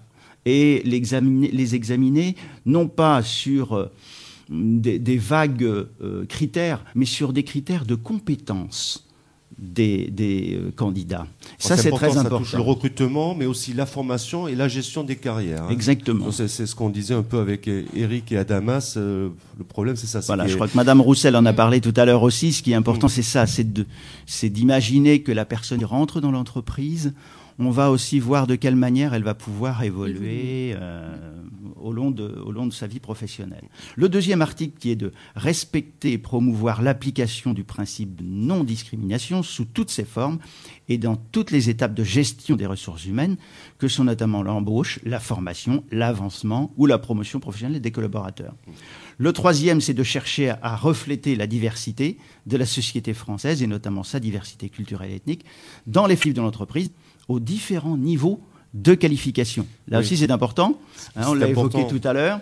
S2: et les examiner non pas sur des vagues critères, mais sur des critères de compétence des candidats. Ça, c'est très important.
S1: Ça touche le recrutement, mais aussi la formation et la gestion des carrières. Hein.
S2: Exactement.
S1: C'est ce qu'on disait un peu avec Eric et Adamas. Le problème, c'est ça.
S2: Voilà, je crois que Madame Roussel en a parlé tout à l'heure aussi. Ce qui est important, c'est ça, c'est d'imaginer que la personne qui rentre dans l'entreprise, on va aussi voir de quelle manière elle va pouvoir évoluer au long de sa vie professionnelle. Le deuxième article, qui est de respecter et promouvoir l'application du principe de non-discrimination sous toutes ses formes et dans toutes les étapes de gestion des ressources humaines, que sont notamment l'embauche, la formation, l'avancement ou la promotion professionnelle des collaborateurs. Le troisième, c'est de chercher à refléter la diversité de la société française, et notamment sa diversité culturelle et ethnique, dans les livres de l'entreprise, aux différents niveaux de qualification. Là aussi, c'est important. On l'a évoqué tout à l'heure.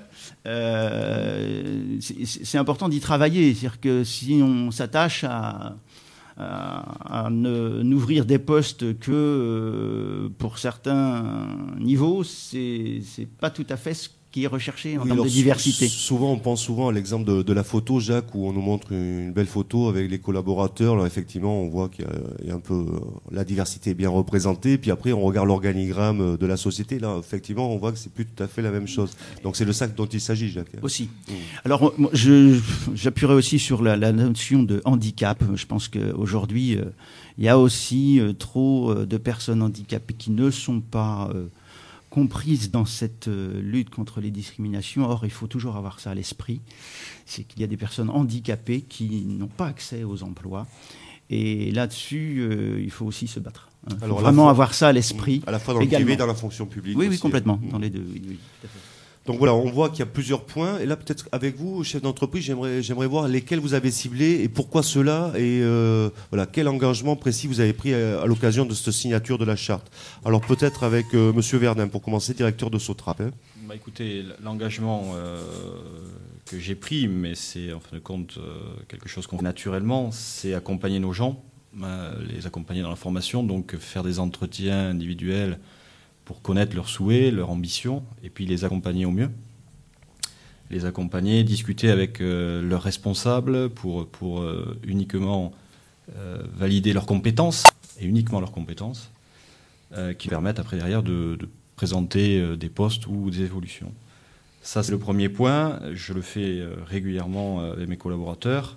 S2: C'est important d'y travailler. C'est-à-dire que si on s'attache à n'ouvrir des postes que pour certains niveaux, c'est pas tout à fait ce qui est recherché en termes de diversité.
S1: Souvent, on pense souvent à l'exemple de la photo, Jacques, où on nous montre une belle photo avec les collaborateurs. Alors effectivement, on voit qu'il y a un peu la diversité est bien représentée. Puis après, on regarde l'organigramme de la société. Là, effectivement, on voit que c'est plus tout à fait la même chose. Donc c'est de ça dont il s'agit, Jacques.
S2: Aussi. Alors, j'appuierai aussi sur la notion de handicap. Je pense qu'aujourd'hui, il y a aussi trop de personnes handicapées qui ne sont pas comprises dans cette lutte contre les discriminations. Or, il faut toujours avoir ça à l'esprit. C'est qu'il y a des personnes handicapées qui n'ont pas accès aux emplois. Et là-dessus, il faut aussi se battre. Il faut vraiment avoir ça à l'esprit.
S1: À la fois dans le privé et dans la fonction publique.
S2: Oui, complètement. Dans les deux, oui, tout à fait.
S1: Donc voilà, on voit qu'il y a plusieurs points. Et là, peut-être avec vous, chef d'entreprise, j'aimerais voir lesquels vous avez ciblés et pourquoi cela. Et voilà, quel engagement précis vous avez pris à l'occasion de cette signature de la charte. Alors peut-être avec Monsieur Verdun, pour commencer, directeur de Sotrap. Hein.
S3: Bah, écoutez, l'engagement que j'ai pris, mais c'est en fin de compte quelque chose qu'on fait naturellement, c'est accompagner nos gens, les accompagner dans la formation, donc faire des entretiens individuels pour connaître leurs souhaits, leurs ambitions, et puis les accompagner au mieux. Les accompagner, discuter avec leurs responsables pour uniquement valider leurs compétences, et uniquement leurs compétences, qui permettent après derrière de présenter des postes ou des évolutions. Ça, c'est le premier point. Je le fais régulièrement avec mes collaborateurs.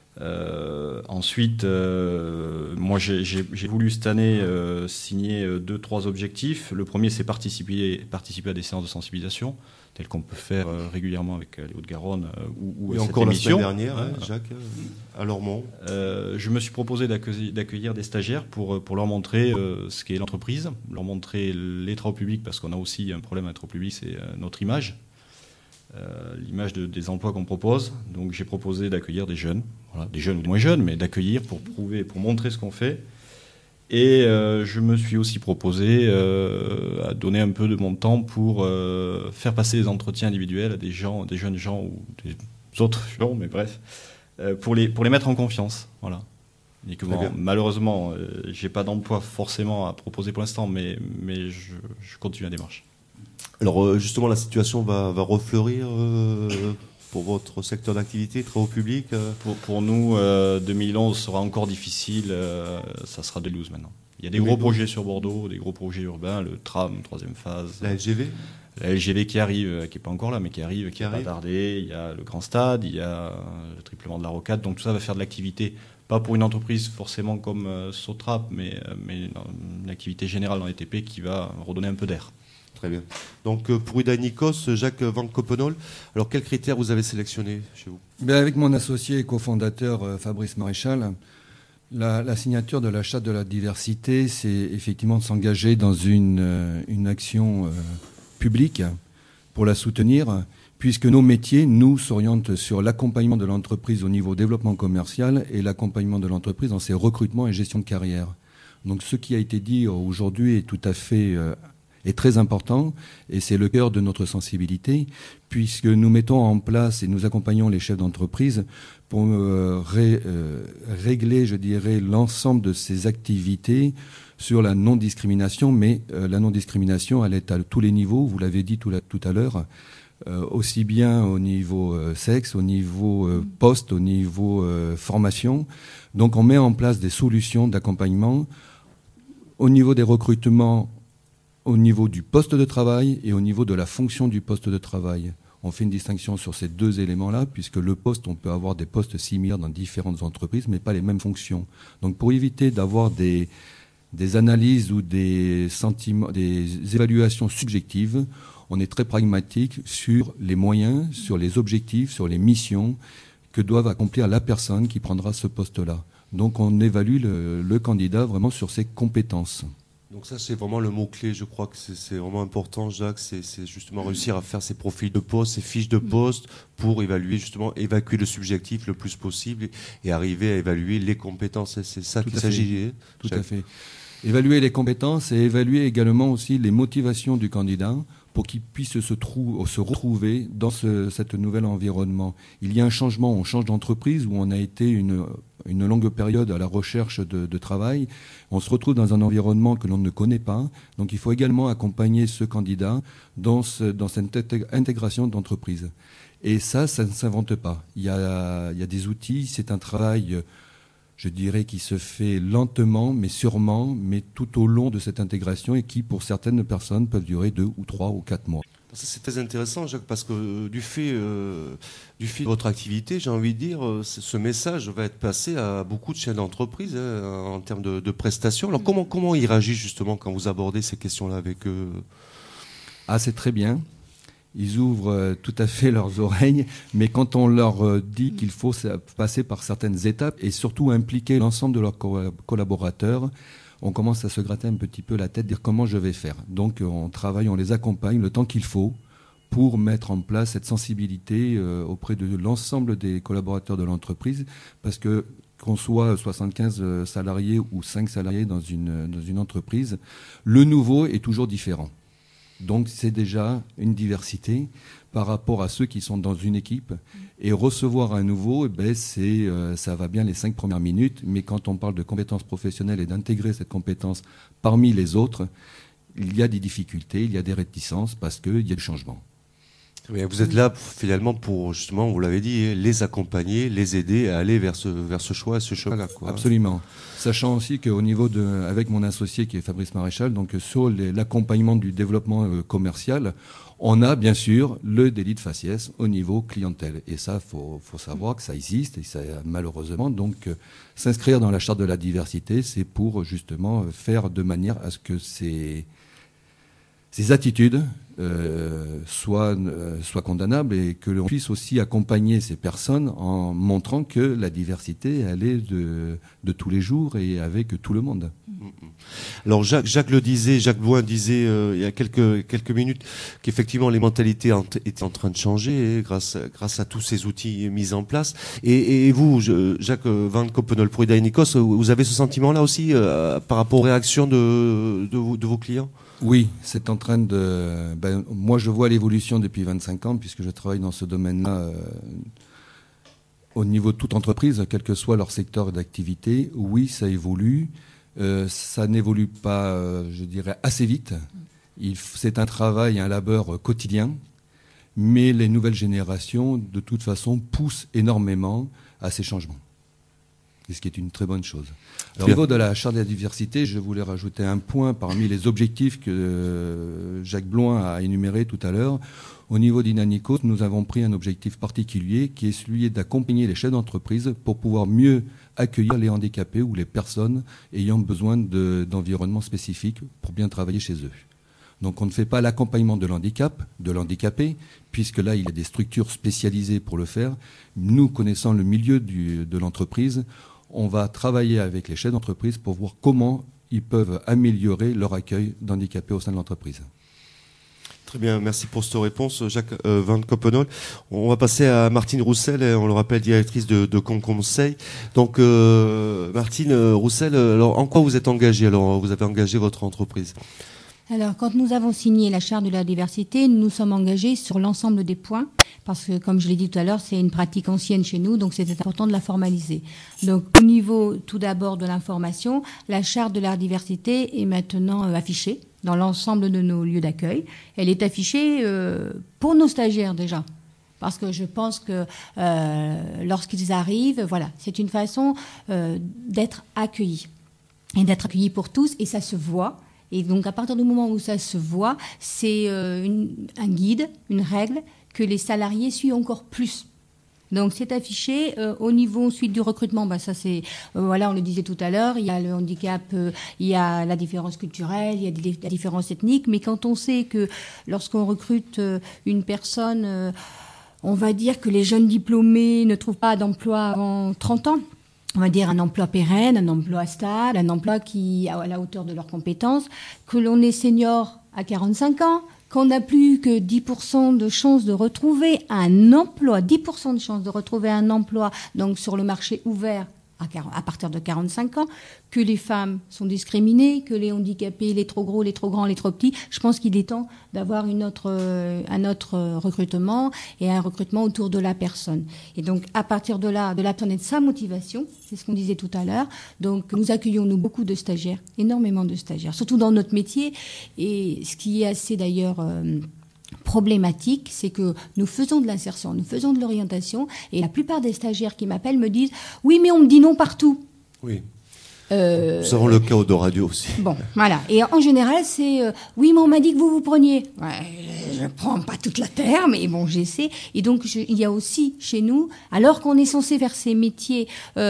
S3: Ensuite, moi j'ai voulu cette année signer 2-3 objectifs. Le premier, c'est participer à des séances de sensibilisation telles qu'on peut faire régulièrement avec les Hauts-de-Garonne ou
S1: et
S3: cette
S1: encore
S3: émission.
S1: La semaine dernière, Jacques, à Lormont.
S3: Je me suis proposé d'accueillir des stagiaires pour leur montrer ce qu'est l'entreprise, leur montrer les travaux publics, parce qu'on a aussi un problème avec les travaux publics, c'est notre image. L'image des emplois qu'on propose. Donc j'ai proposé d'accueillir des jeunes, voilà, des jeunes ou des moins jeunes, mais d'accueillir pour prouver, pour montrer ce qu'on fait. Et je me suis aussi proposé à donner un peu de mon temps pour faire passer des entretiens individuels à des jeunes gens ou des autres gens, mais bref, pour les mettre en confiance. Voilà. Malheureusement, j'ai pas d'emploi forcément à proposer pour l'instant, mais je continue la démarche.
S1: Alors justement, la situation va refleurir pour votre secteur d'activité, travaux publics.
S3: Pour nous, 2011 sera encore difficile, ça sera 2012 maintenant. Il y a des gros projets sur Bordeaux, des gros projets urbains, le tram, troisième phase.
S1: La LGV ?
S3: La LGV qui arrive, qui n'est pas encore là, mais qui arrive, qui va pas tarder. Il y a le Grand Stade, il y a le triplement de la Rocade. Donc tout ça va faire de l'activité, pas pour une entreprise forcément comme Sotrap, mais une activité générale dans les TP qui va redonner un peu d'air.
S1: Très bien. Donc pour Uda Nikos, Jacques Van Coppenol, alors quels critères vous avez sélectionnés chez vous ?
S4: Avec mon associé et cofondateur Fabrice Maréchal, la signature de la charte de la diversité, c'est effectivement de s'engager dans une action publique pour la soutenir, puisque nos métiers, nous, s'orientent sur l'accompagnement de l'entreprise au niveau développement commercial et l'accompagnement de l'entreprise dans ses recrutements et gestion de carrière. Donc ce qui a été dit aujourd'hui est tout à fait est très important et c'est le cœur de notre sensibilité, puisque nous mettons en place et nous accompagnons les chefs d'entreprise pour régler, je dirais, l'ensemble de ces activités sur la non-discrimination, mais la non-discrimination, elle est à tous les niveaux, vous l'avez dit tout à l'heure, aussi bien au niveau sexe, au niveau poste, au niveau formation. Donc on met en place des solutions d'accompagnement au niveau des recrutements, au niveau du poste de travail et au niveau de la fonction du poste de travail. On fait une distinction sur ces deux éléments-là, puisque le poste, on peut avoir des postes similaires dans différentes entreprises, mais pas les mêmes fonctions. Donc pour éviter d'avoir des analyses ou des sentiments, des évaluations subjectives, on est très pragmatique sur les moyens, sur les objectifs, sur les missions que doivent accomplir la personne qui prendra ce poste-là. Donc on évalue le candidat vraiment sur ses compétences.
S1: Donc ça, c'est vraiment le mot-clé, je crois que c'est vraiment important, Jacques, c'est justement réussir à faire ces profils de poste, ces fiches de poste pour évaluer, justement, évacuer le subjectif le plus possible et arriver à évaluer les compétences. C'est ça qu'il s'agit.
S4: Tout à fait. Évaluer les compétences et évaluer également aussi les motivations du candidat pour qu'il puisse se retrouver dans cet nouvel environnement. Il y a un changement, on change d'entreprise où on a été une longue période à la recherche de travail. On se retrouve dans un environnement que l'on ne connaît pas. Donc il faut également accompagner ce candidat dans cette intégration d'entreprise. Et ça ne s'invente pas. Il y a des outils, c'est un travail, je dirais, qui se fait lentement, mais sûrement, mais tout au long de cette intégration et qui, pour certaines personnes, peuvent durer 2 ou 3 ou 4 mois.
S1: C'est très intéressant, Jacques, parce que du fait de votre activité, j'ai envie de dire, ce message va être passé à beaucoup de chaînes d'entreprise en termes de prestations. Alors comment ils réagissent justement quand vous abordez ces questions-là avec eux?
S4: Ah, c'est très bien. Ils ouvrent tout à fait leurs oreilles, mais quand on leur dit qu'il faut passer par certaines étapes et surtout impliquer l'ensemble de leurs collaborateurs, on commence à se gratter un petit peu la tête, dire comment je vais faire. Donc on travaille, on les accompagne le temps qu'il faut pour mettre en place cette sensibilité auprès de l'ensemble des collaborateurs de l'entreprise, parce que qu'on soit 75 salariés ou 5 salariés dans une entreprise, le nouveau est toujours différent. Donc c'est déjà une diversité par rapport à ceux qui sont dans une équipe. Et recevoir un nouveau, ça va bien les 5 premières minutes, mais quand on parle de compétences professionnelles et d'intégrer cette compétence parmi les autres, il y a des difficultés, il y a des réticences parce qu'il y a du changement.
S1: Vous êtes là finalement pour, justement, vous l'avez dit, les accompagner, les aider à aller vers ce choix, ce chemin-là.
S4: Absolument. Sachant aussi qu'au niveau avec mon associé qui est Fabrice Maréchal, donc sur l'accompagnement du développement commercial, on a bien sûr le délit de faciès au niveau clientèle. Et ça, faut savoir que ça existe et ça, malheureusement, donc s'inscrire dans la charte de la diversité, c'est pour justement faire de manière à ce que ces attitudes soient condamnables et que l'on puisse aussi accompagner ces personnes en montrant que la diversité, elle est de tous les jours et avec tout le monde.
S1: Alors Jacques Blouin disait il y a quelques minutes qu'effectivement les mentalités étaient en train de changer grâce à tous ces outils mis en place. Et vous, Jacques Van Coppenol pour Ida Nikos, vous avez ce sentiment-là aussi par rapport aux réactions de vos clients ?
S4: Oui, c'est en train de... moi, je vois l'évolution depuis 25 ans, puisque je travaille dans ce domaine-là au niveau de toute entreprise, quel que soit leur secteur d'activité. Oui, ça évolue. Ça n'évolue pas, je dirais, assez vite. C'est un travail, un labeur quotidien. Mais les nouvelles générations, de toute façon, poussent énormément à ces changements. Ce qui est une très bonne chose. Alors, au niveau de la charte de la diversité, je voulais rajouter un point parmi les objectifs que Jacques Blouin a énuméré tout à l'heure. Au niveau d'Inanicos, nous avons pris un objectif particulier qui est celui d'accompagner les chefs d'entreprise pour pouvoir mieux accueillir les handicapés ou les personnes ayant besoin d'environnements spécifiques pour bien travailler chez eux. Donc on ne fait pas l'accompagnement de l'handicapé, puisque là il y a des structures spécialisées pour le faire. Nous, connaissant le milieu de l'entreprise, on va travailler avec les chefs d'entreprise pour voir comment ils peuvent améliorer leur accueil d'handicapés au sein de l'entreprise.
S1: Très bien, merci pour cette réponse, Jacques Van Coppenol. On va passer à Martine Roussel, on le rappelle, directrice de Conseil. Donc, Martine Roussel, alors, en quoi vous êtes engagée? Alors, vous avez engagé votre entreprise?
S5: Alors, quand nous avons signé la charte de la diversité, nous nous sommes engagés sur l'ensemble des points, parce que, comme je l'ai dit tout à l'heure, c'est une pratique ancienne chez nous, donc c'était important de la formaliser. Donc, au niveau, tout d'abord, de l'information, la charte de la diversité est maintenant affichée dans l'ensemble de nos lieux d'accueil. Elle est affichée pour nos stagiaires, déjà. Parce que je pense que lorsqu'ils arrivent, voilà, c'est une façon d'être accueillis. Et d'être accueillis pour tous, et ça se voit. Et donc, à partir du moment où ça se voit, c'est un guide, une règle que les salariés suivent encore plus. Donc, c'est affiché au niveau ensuite du recrutement. Ça c'est voilà, on le disait tout à l'heure. Il y a le handicap, il y a la différence culturelle, il y a la différence ethnique. Mais quand on sait que lorsqu'on recrute une personne, on va dire que les jeunes diplômés ne trouvent pas d'emploi avant 30 ans. On va dire un emploi pérenne, un emploi stable, un emploi qui à la hauteur de leurs compétences, que l'on est senior à 45 ans, qu'on n'a plus que 10% de chances de retrouver un emploi, 10% de chances de retrouver un emploi donc sur le marché ouvert à partir de 45 ans, que les femmes sont discriminées, que les handicapés, les trop gros, les trop grands, les trop petits. Je pense qu'il est temps d'avoir un autre recrutement et un recrutement autour de la personne. Et donc, à partir de là, de l'attendre de sa motivation, c'est ce qu'on disait tout à l'heure. Donc, nous accueillons beaucoup de stagiaires, énormément de stagiaires, surtout dans notre métier. Et ce qui est assez d'ailleurs problématique, c'est que nous faisons de l'insertion, nous faisons de l'orientation, et la plupart des stagiaires qui m'appellent me disent « Oui, mais on me dit non partout ».
S1: Oui. Nous avons le cas au radio aussi.
S5: Bon, voilà. Et en général, c'est oui, mais on m'a dit que vous preniez. Ouais, je ne prends pas toute la terre, mais bon, j'essaie. Et donc, il y a aussi chez nous, alors qu'on est censé faire ces métiers,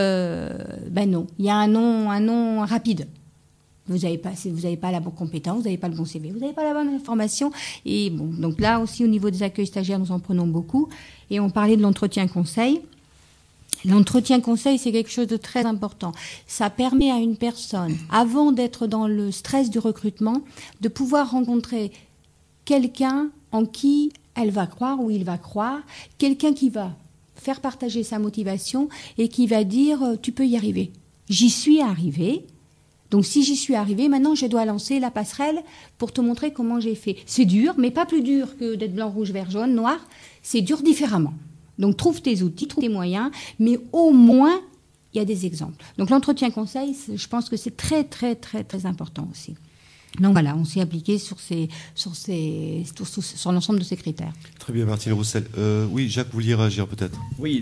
S5: non, il y a un nom rapide. Vous n'avez pas la bonne compétence, vous n'avez pas le bon CV, vous n'avez pas la bonne information. Et bon, donc là aussi, au niveau des accueils stagiaires, nous en prenons beaucoup. Et on parlait de l'entretien conseil. L'entretien conseil, c'est quelque chose de très important. Ça permet à une personne, avant d'être dans le stress du recrutement, de pouvoir rencontrer quelqu'un en qui elle va croire ou il va croire, quelqu'un qui va faire partager sa motivation et qui va dire « tu peux y arriver ». J'y suis arrivé. Donc si j'y suis arrivé, maintenant je dois lancer la passerelle pour te montrer comment j'ai fait. C'est dur, mais pas plus dur que d'être blanc, rouge, vert, jaune, noir. C'est dur différemment. Donc trouve tes outils, trouve tes moyens, mais au moins il y a des exemples. Donc l'entretien conseil, je pense que c'est très très très très important aussi. Donc voilà, on s'est appliqué sur l'ensemble de ces critères.
S1: Très bien, Martine Roussel. Oui, Jacques, vous vouliez réagir peut-être ?
S2: Oui,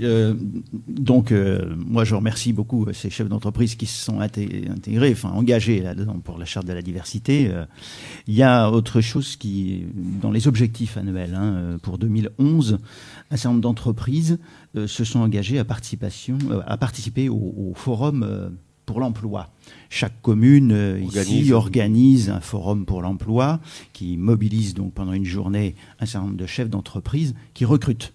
S2: moi je remercie beaucoup ces chefs d'entreprise qui se sont intégrés, engagés là-dedans pour la charte de la diversité. Il y a autre chose qui, dans les objectifs annuels pour 2011, un certain nombre d'entreprises se sont engagées à participer au forum pour l'emploi. Chaque commune organise un forum pour l'emploi qui mobilise donc pendant une journée un certain nombre de chefs d'entreprise qui recrutent.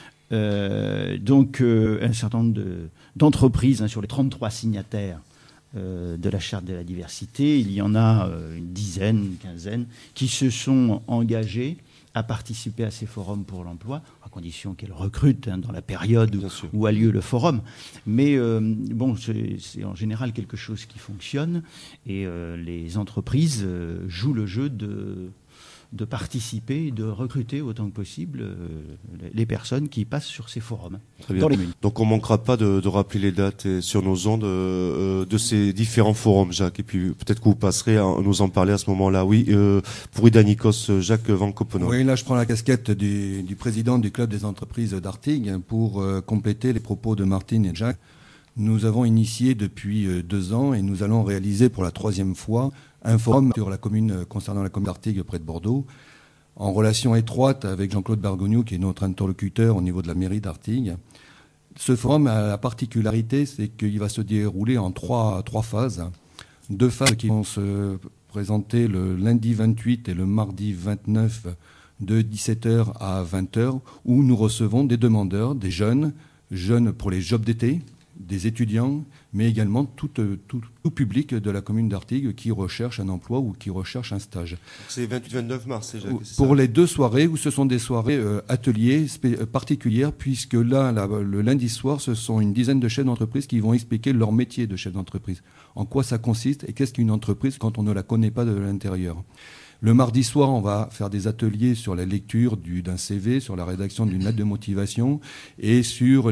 S2: Un certain nombre d'entreprises sur les 33 signataires de la charte de la diversité, il y en a une dizaine, une quinzaine qui se sont engagés à participer à ces forums pour l'emploi, à condition qu'elles recrutent dans la période où a lieu le forum. Mais c'est en général quelque chose qui fonctionne et les entreprises jouent le jeu de participer, de recruter autant que possible les personnes qui passent sur ces forums.
S1: Très bien. Donc on ne manquera pas de rappeler les dates sur nos ondes de ces différents forums, Jacques. Et puis peut-être que vous passerez à nous en parler à ce moment-là. Oui, pour Idanikos, Jacques Van Koppenow.
S4: Oui, là je prends la casquette du président du club des entreprises d'Artigues pour compléter les propos de Martine et Jacques. Nous avons initié depuis 2 ans et nous allons réaliser pour la 3e fois un forum sur concernant la commune d'Artigues près de Bordeaux, en relation étroite avec Jean-Claude Bergogneau, qui est notre interlocuteur au niveau de la mairie d'Artigues. Ce forum a la particularité, c'est qu'il va se dérouler en trois phases. 2 phases qui vont se présenter le lundi 28 et le mardi 29 de 17h à 20h, où nous recevons des demandeurs, des jeunes pour les jobs d'été, des étudiants, mais également tout public de la commune d'Artigues qui recherche un emploi ou qui recherche un stage.
S1: C'est 28-29 mars, Jacques, c'est
S4: pour
S1: ça ?
S4: les 2 soirées, où ce sont des soirées ateliers particulières, puisque là, le lundi soir, ce sont une dizaine de chefs d'entreprise qui vont expliquer leur métier de chef d'entreprise, en quoi ça consiste et qu'est-ce qu'une entreprise quand on ne la connaît pas de l'intérieur. Le mardi soir, on va faire des ateliers sur la lecture d'un CV, sur la rédaction d'une lettre de motivation et sur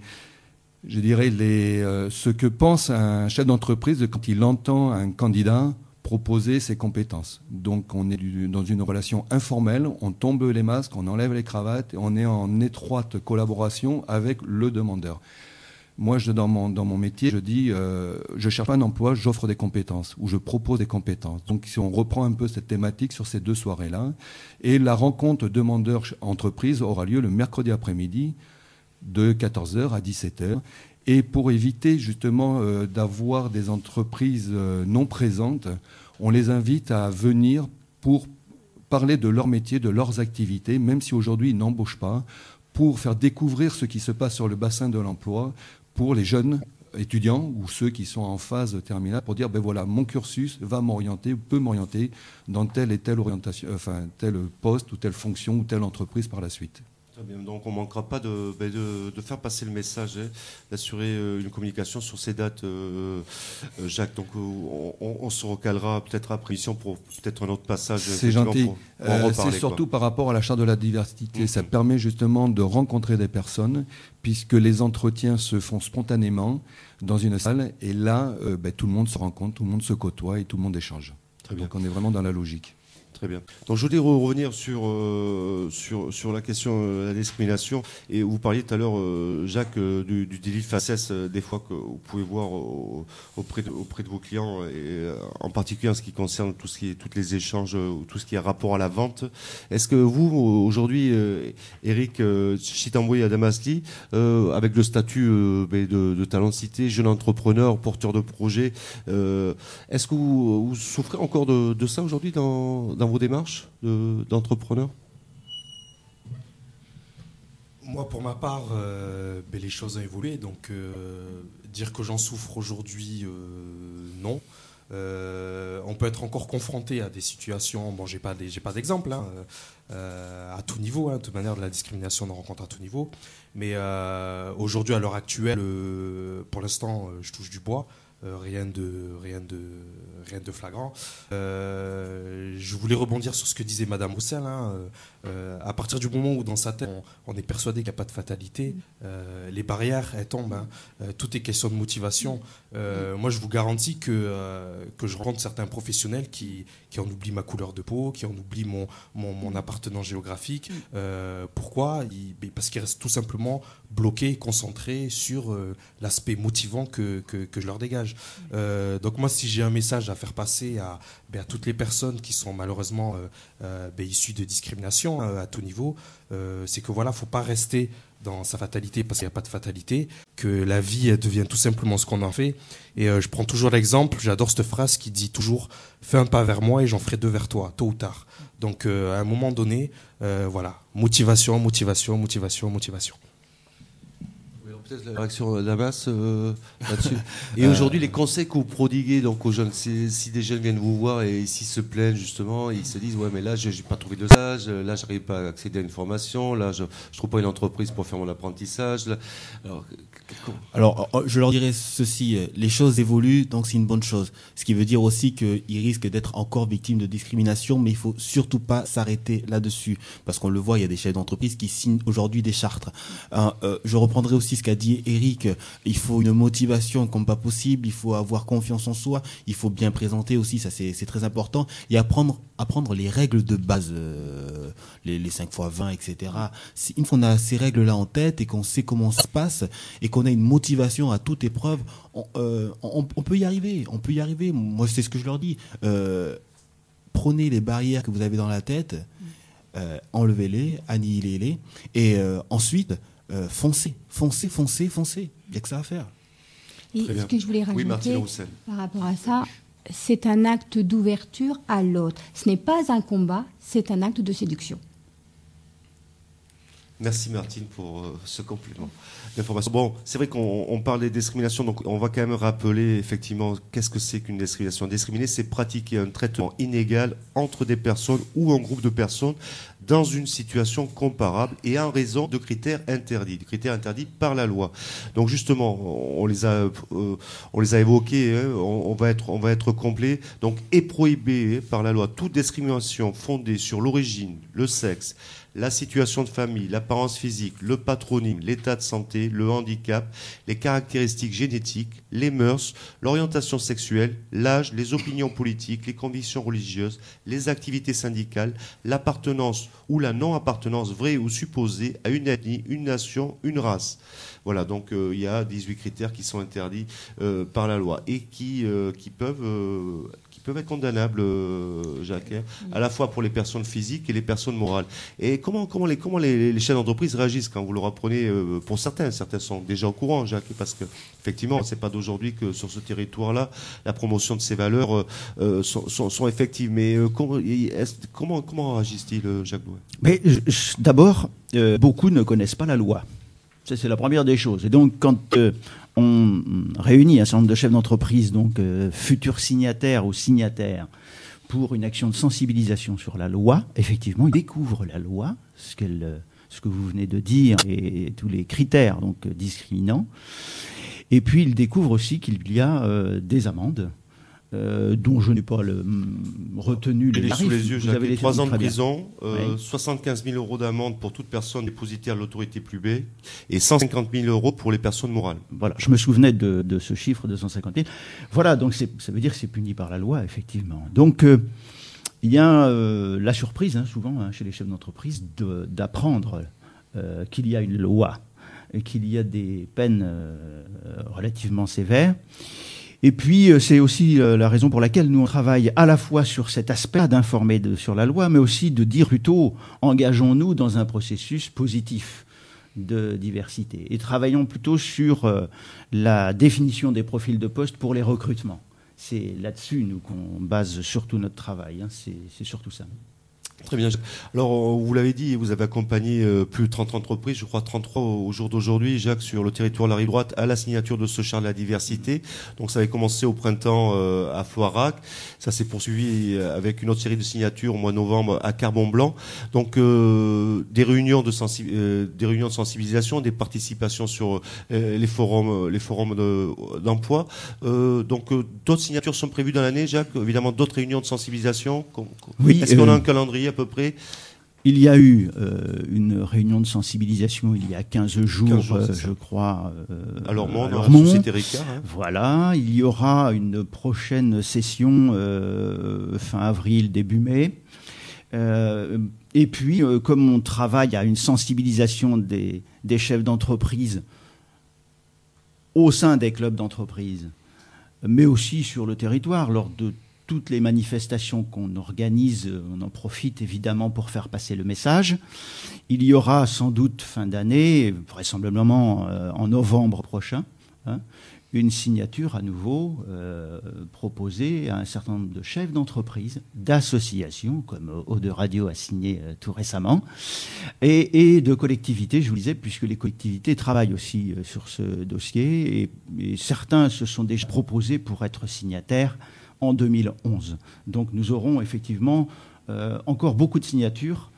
S4: ce que pense un chef d'entreprise quand il entend un candidat proposer ses compétences. Donc on est dans une relation informelle, on tombe les masques, on enlève les cravates et on est en étroite collaboration avec le demandeur. Moi, dans mon métier, je dis, je cherche pas un emploi, j'offre des compétences ou je propose des compétences. Donc si on reprend un peu cette thématique sur ces 2 soirées-là, et la rencontre demandeur-entreprise aura lieu le mercredi après-midi de 14h à 17h. Et pour éviter justement d'avoir des entreprises non présentes, on les invite à venir pour parler de leur métier, de leurs activités, même si aujourd'hui ils n'embauchent pas, pour faire découvrir ce qui se passe sur le bassin de l'emploi pour les jeunes étudiants ou ceux qui sont en phase terminale, pour dire ben voilà, mon cursus va m'orienter, peut m'orienter dans telle et telle orientation, enfin tel poste ou telle fonction ou telle entreprise par la suite.
S1: Très bien, donc on ne manquera pas de faire passer le message, d'assurer une communication sur ces dates, Jacques. Donc on se recalera peut-être après émission pour peut-être un autre passage.
S4: C'est gentil.
S1: Pour en reparler,
S4: c'est surtout par rapport à la charte de la diversité. Ça permet justement de rencontrer des personnes, puisque les entretiens se font spontanément dans une salle. Et là, tout le monde se rencontre, tout le monde se côtoie et tout le monde échange.
S1: Très bien.
S4: Donc on est vraiment dans la logique.
S1: Très bien. Donc je voulais revenir sur la question de la discrimination. Et vous parliez tout à l'heure, Jacques, du délit de faciès, des fois que vous pouvez voir auprès de vos clients, et en particulier en ce qui concerne toutes les échanges, tout ce qui est rapport à la vente. Est-ce que vous, aujourd'hui, Eric Chitamboui Adamasli, avec le statut de talent de cité, jeune entrepreneur, porteur de projet, est-ce que vous souffrez encore de ça aujourd'hui dans vos démarches d'entrepreneurs?
S7: Moi, pour ma part, les choses ont évolué. Donc, dire que j'en souffre aujourd'hui, non. On peut être encore confronté à des situations. Bon, j'ai pas d'exemple à tout niveau. De toute manière, de la discrimination, on en rencontre à tout niveau. Mais aujourd'hui, à l'heure actuelle, pour l'instant, je touche du bois. Rien de flagrant. Je voulais rebondir sur ce que disait Madame Roussel. À partir du moment où dans sa tête on est persuadé qu'il n'y a pas de fatalité, les barrières elles tombent. Tout est question de motivation. Moi je vous garantis que je rencontre certains professionnels qui en oublient ma couleur de peau, qui en oublient mon appartenance géographique. Pourquoi? Parce qu'ils restent tout simplement bloqués, concentrés sur l'aspect motivant que je leur dégage. Donc moi, si j'ai un message à faire passer à toutes les personnes qui sont malheureusement issues de discrimination à tout niveau, c'est que voilà, faut pas rester dans sa fatalité parce qu'il n'y a pas de fatalité, que la vie elle devient tout simplement ce qu'on en fait. Et je prends toujours l'exemple, j'adore cette phrase qui dit toujours « Fais un pas vers moi et j'en ferai 2 vers toi, tôt ou tard ». Donc à un moment donné, voilà, motivation, motivation, motivation, motivation.
S1: Peut-être la réaction d'Amas là-dessus. Et aujourd'hui, les conseils que vous prodiguez donc aux jeunes, si des jeunes viennent vous voir et s'ils se plaignent justement, ils se disent ouais mais là j'ai pas trouvé de stage, là j'arrive pas à accéder à une formation, là je trouve pas une entreprise pour faire mon apprentissage. Là.
S6: Alors je leur dirais ceci, les choses évoluent donc c'est une bonne chose. Ce qui veut dire aussi qu'ils risquent d'être encore victimes de discrimination, mais il faut surtout pas s'arrêter là-dessus parce qu'on le voit, il y a des chefs d'entreprise qui signent aujourd'hui des chartes. Je reprendrai aussi ce qu'a dit Eric, il faut une motivation comme pas possible, il faut avoir confiance en soi, il faut bien présenter aussi, ça c'est très important, et apprendre les règles de base, les 5x20, etc. Une fois qu'on a ces règles-là en tête et qu'on sait comment ça se passe et qu'on a une motivation à toute épreuve, on peut y arriver, Moi c'est ce que je leur dis, prenez les barrières que vous avez dans la tête, enlevez-les, annihilez-les, et ensuite foncez. Il n'y a que ça à faire.
S5: Et ce que je voulais rajouter par rapport à ça, c'est un acte d'ouverture à l'autre. Ce n'est pas un combat, c'est un acte de séduction.
S1: Merci Martine pour ce complément d'information. Bon, c'est vrai qu'on parle des discriminations, donc on va quand même rappeler effectivement qu'est-ce que c'est qu'une discrimination. Discriminer, c'est pratiquer un traitement inégal entre des personnes ou un groupe de personnes dans une situation comparable et en raison de critères interdits par la loi. Donc justement, on les a évoqués, hein, on va être complet. Donc est prohibé par la loi toute discrimination fondée sur l'origine, le sexe, la situation de famille, l'apparence physique, le patronyme, l'état de santé, le handicap, les caractéristiques génétiques, les mœurs, l'orientation sexuelle, l'âge, les opinions politiques, les convictions religieuses, les activités syndicales, l'appartenance ou la non-appartenance vraie ou supposée à une ethnie, une nation, une race. Voilà, donc il y a 18 critères qui sont interdits par la loi et qui peuvent être condamnables, Jacques, hein, à la fois pour les personnes physiques et les personnes morales. Et comment les chefs d'entreprise réagissent quand vous leur apprenez, pour certains sont déjà au courant, Jacques, parce que effectivement, c'est pas d'aujourd'hui que sur ce territoire-là, la promotion de ces valeurs sont effectives. Mais comment réagissent-ils, Jacques Bouet ?
S2: Mais d'abord, beaucoup ne connaissent pas la loi. Ça, c'est la première des choses. Et donc, quand on réunit un certain nombre de chefs d'entreprise, donc futurs signataires ou signataires, pour une action de sensibilisation sur la loi, effectivement, ils découvrent la loi, ce que vous venez de dire, et tous les critères donc discriminants. Et puis, ils découvrent aussi qu'il y a des amendes, dont je n'ai pas retenu les tarifs.
S1: Sous les yeux, Jacques, 3 ans de prison,
S2: Oui.
S1: 75 000 euros d'amende pour toute personne dépositaire de l'autorité publique et 150 000 euros pour les personnes morales.
S2: Voilà, je me souvenais de ce chiffre de 150 000. Voilà, donc ça veut dire que c'est puni par la loi, effectivement. Donc, il y a la surprise, hein, souvent, hein, chez les chefs d'entreprise, d'apprendre qu'il y a une loi et qu'il y a des peines relativement sévères. Et puis, c'est aussi la raison pour laquelle nous, on travaille à la fois sur cet aspect d'informer sur la loi, mais aussi de dire plutôt, engageons-nous dans un processus positif de diversité. Et travaillons plutôt sur la définition des profils de poste pour les recrutements. C'est là-dessus, nous, qu'on base surtout notre travail. Hein, c'est surtout ça.
S1: Très bien. Alors, vous l'avez dit, vous avez accompagné plus de 30 entreprises, je crois 33 au jour d'aujourd'hui, Jacques, sur le territoire de la Rive-Droite, à la signature de ce charte de la diversité. Donc, ça avait commencé au printemps à Floirac. Ça s'est poursuivi avec une autre série de signatures au mois de novembre à Carbon-Blanc. Donc, des réunions de sensibilisation, des participations sur les forums d'emploi. Donc, d'autres signatures sont prévues dans l'année, Jacques. Évidemment, d'autres réunions de sensibilisation.
S2: Oui,
S1: est-ce qu'on a un calendrier à peu près?
S2: Il y a eu une réunion de sensibilisation il y a 15 jours, je crois.
S1: À Lormont, dans
S2: Lormont.
S1: la société Ricard. Hein.
S2: Voilà, il y aura une prochaine session fin avril, début mai. Et puis, comme on travaille à une sensibilisation des chefs d'entreprise au sein des clubs d'entreprise, mais aussi sur le territoire, lors de toutes les manifestations qu'on organise, on en profite évidemment pour faire passer le message. Il y aura sans doute fin d'année, vraisemblablement en novembre prochain, hein, une signature à nouveau proposée à un certain nombre de chefs d'entreprise, d'associations, comme Eau de Radio a signé tout récemment, et de collectivités, je vous le disais, puisque les collectivités travaillent aussi sur ce dossier, et certains se sont déjà proposés pour être signataires en 2011. Donc nous aurons effectivement encore beaucoup de signatures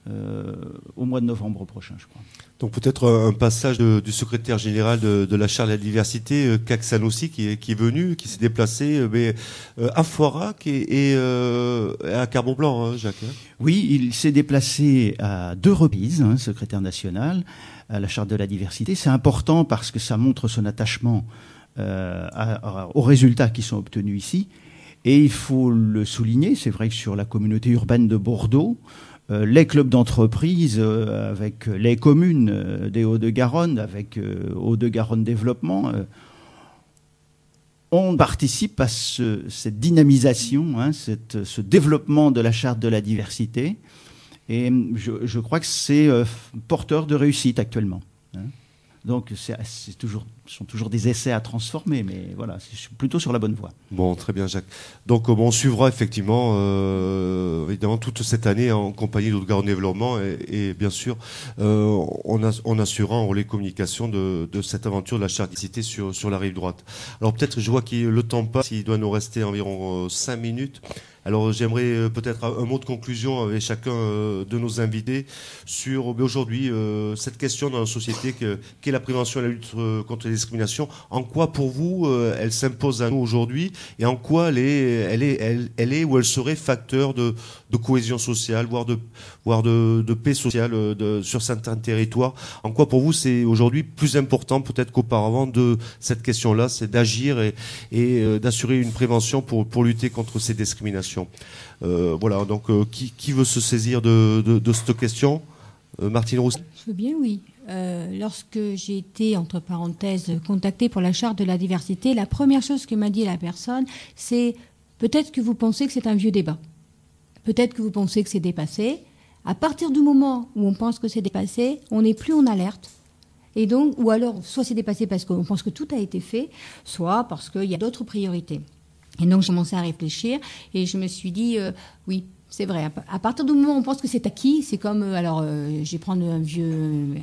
S2: au mois de novembre prochain, je crois.
S1: Donc peut-être un passage du secrétaire général de la Charte de la diversité, Kak Sanoussi, qui est venu, qui s'est déplacé à Floirac et à Carbon-Blanc, hein, Jacques. Hein.
S2: Oui, il s'est déplacé à 2 reprises, hein, secrétaire national, à la Charte de la diversité. C'est important parce que ça montre son attachement aux résultats qui sont obtenus ici. Et il faut le souligner, c'est vrai que sur la communauté urbaine de Bordeaux, les clubs d'entreprise avec les communes des Hauts-de-Garonne, avec Hauts-de-Garonne Développement, on participe à cette dynamisation, hein, ce développement de la Charte de la diversité. Et je crois que c'est porteur de réussite actuellement. Hein. Donc, ce sont toujours des essais à transformer, mais voilà, c'est plutôt sur la bonne voie.
S1: Bon, très bien, Jacques. Donc, on suivra effectivement, évidemment, toute cette année en compagnie d'Hauts-de-Garonne Développement et bien sûr, on assurera en relais communication de cette aventure de la Charte de la diversité sur la rive droite. Alors, peut-être, je vois que le temps passe, il doit nous rester environ 5 minutes. Alors j'aimerais peut-être un mot de conclusion avec chacun de nos invités sur aujourd'hui cette question dans la société qu'est la prévention et la lutte contre les discriminations. En quoi pour vous elle s'impose à nous aujourd'hui et en quoi elle est ou elle serait facteur de cohésion sociale, voire de paix sociale sur certains territoires. En quoi pour vous c'est aujourd'hui plus important peut-être qu'auparavant de cette question-là, c'est d'agir et d'assurer une prévention pour lutter contre ces discriminations. Voilà, donc qui veut se saisir de cette question Martine Roussel.
S5: Je veux bien, oui. Lorsque j'ai été, entre parenthèses, contactée pour la charte de la diversité, la première chose que m'a dit la personne, c'est peut-être que vous pensez que c'est un vieux débat. Peut-être que vous pensez que c'est dépassé. À partir du moment où on pense que c'est dépassé, on n'est plus en alerte. Et donc, ou alors, soit c'est dépassé parce qu'on pense que tout a été fait, soit parce qu'il y a d'autres priorités. Et donc, j'ai commencé à réfléchir et je me suis dit, oui, c'est vrai. À partir du moment où on pense que c'est acquis, c'est comme, je vais prendre un vieux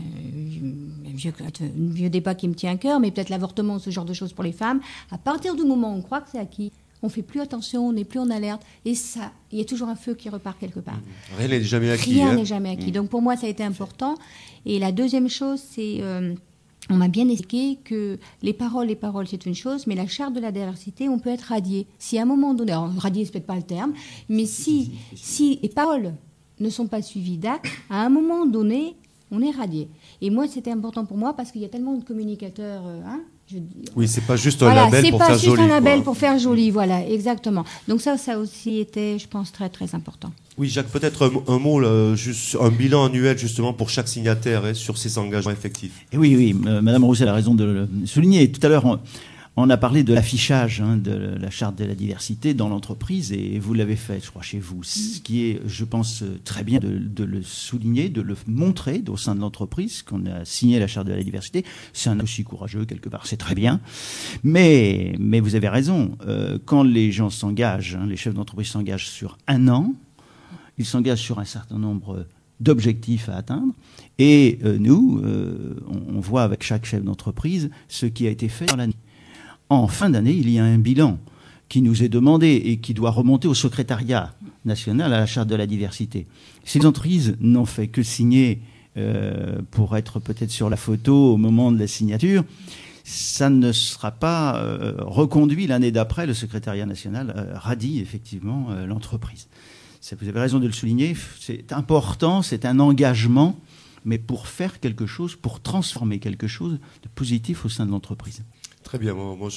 S5: débat qui me tient à cœur, mais peut-être l'avortement, ce genre de choses pour les femmes. À partir du moment où on croit que c'est acquis, on fait plus attention, on n'est plus en alerte, et ça, il y a toujours un feu qui repart quelque part.
S1: Rien n'est jamais acquis.
S5: Rien n'est jamais acquis. Donc pour moi, ça a été important. Et la deuxième chose, c'est on m'a bien expliqué que les paroles, c'est une chose, mais la charte de la diversité, on peut être radié. Si à un moment donné, alors radié, c'est peut-être pas le terme, mais si les paroles ne sont pas suivies d'actes, à un moment donné, on est radié. Et moi, c'était important pour moi parce qu'il y a tellement de communicateurs.
S1: Oui, c'est pas juste un label pour faire joli. C'est pas juste un label pour faire joli, voilà, exactement. Donc ça aussi était, je pense, très très important. Oui, Jacques, peut-être un mot, juste un bilan annuel justement pour chaque signataire sur ses engagements effectifs.
S2: Et oui, Madame Roussel a raison de le souligner. Tout à l'heure, on a parlé de l'affichage de la charte de la diversité dans l'entreprise et vous l'avez fait, je crois, chez vous. Ce qui est, je pense, très bien de le souligner, de le montrer au sein de l'entreprise qu'on a signé la charte de la diversité. C'est un aussi courageux quelque part, c'est très bien. Mais vous avez raison, quand les gens s'engagent, les chefs d'entreprise s'engagent sur un an, ils s'engagent sur un certain nombre d'objectifs à atteindre. Et nous, on voit avec chaque chef d'entreprise ce qui a été fait dans l'année. En fin d'année, il y a un bilan qui nous est demandé et qui doit remonter au secrétariat national à la charte de la diversité. Ces entreprises n'ont fait que signer pour être peut-être sur la photo au moment de la signature. Ça ne sera pas reconduit l'année d'après. Le secrétariat national radie effectivement l'entreprise. Vous avez raison de le souligner, c'est important, c'est un engagement, mais pour faire quelque chose, pour transformer quelque chose de positif au sein de l'entreprise.
S1: Très bien, moi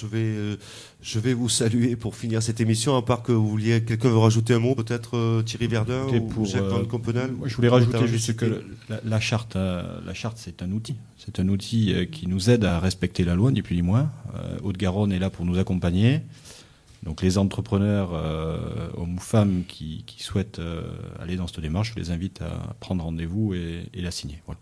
S1: je vais vous saluer pour finir cette émission, à part que vous vouliez, quelqu'un veut rajouter un mot, peut-être Thierry Verdun ou Jacques Van Compenal.
S3: Je voulais rajouter juste que la charte c'est un outil. C'est un outil qui nous aide à respecter la loi, ni plus ni moins. Haute-Garonne est là pour nous accompagner. Donc les entrepreneurs, hommes ou femmes qui souhaitent aller dans cette démarche, je les invite à prendre rendez-vous et la signer. Voilà.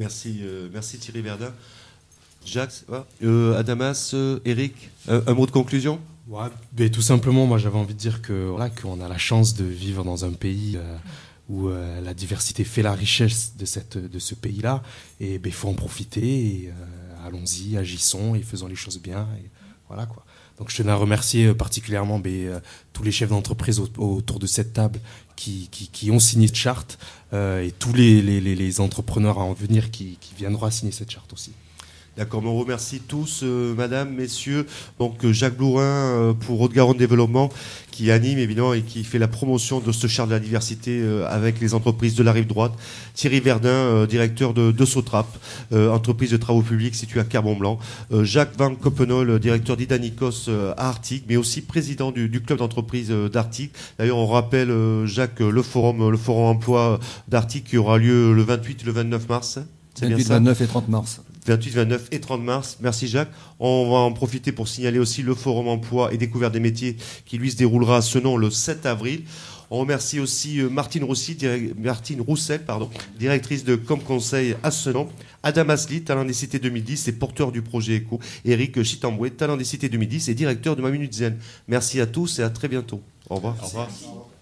S1: Merci Thierry Verdun. Jacques, Adamas, Eric, un mot de conclusion ?
S7: Ouais, mais tout simplement, moi j'avais envie de dire qu'on a la chance de vivre dans un pays où la diversité fait la richesse de ce pays-là, et il faut en profiter, et allons-y, agissons et faisons les choses bien, et voilà quoi. Donc je tenais à remercier particulièrement tous les chefs d'entreprise autour de cette table qui ont signé cette charte, et tous les entrepreneurs à en venir qui viendront signer cette charte aussi.
S1: D'accord, on remercie tous, madame, messieurs. Donc Jacques Blouin pour Haute-Garonne Développement qui anime évidemment et qui fait la promotion de ce charte de la diversité avec les entreprises de la rive droite. Thierry Verdun, directeur de Sotrap, entreprise de travaux publics située à Carbon-Blanc. Jacques Van Compenal, directeur d'Idanicos à Arctic, mais aussi président du club d'entreprise d'Arctic. D'ailleurs, on rappelle, Jacques, le forum emploi d'Arctic qui aura lieu le 28 et le 29 mars.
S4: 28, 29 et 30 mars.
S1: 28, 29 et 30 mars. Merci Jacques. On va en profiter pour signaler aussi le Forum Emploi et Découverte des métiers qui lui se déroulera à Senon le 7 avril. On remercie aussi Martine Roussel, directrice de Com Conseil à Senon. Adam Asli, Talent des Cités 2010 et porteur du projet ECO. Eric Chitamboué, Talent des Cités 2010 et directeur de Maminutzen. Merci à tous et à très bientôt. Au revoir.
S3: Au revoir.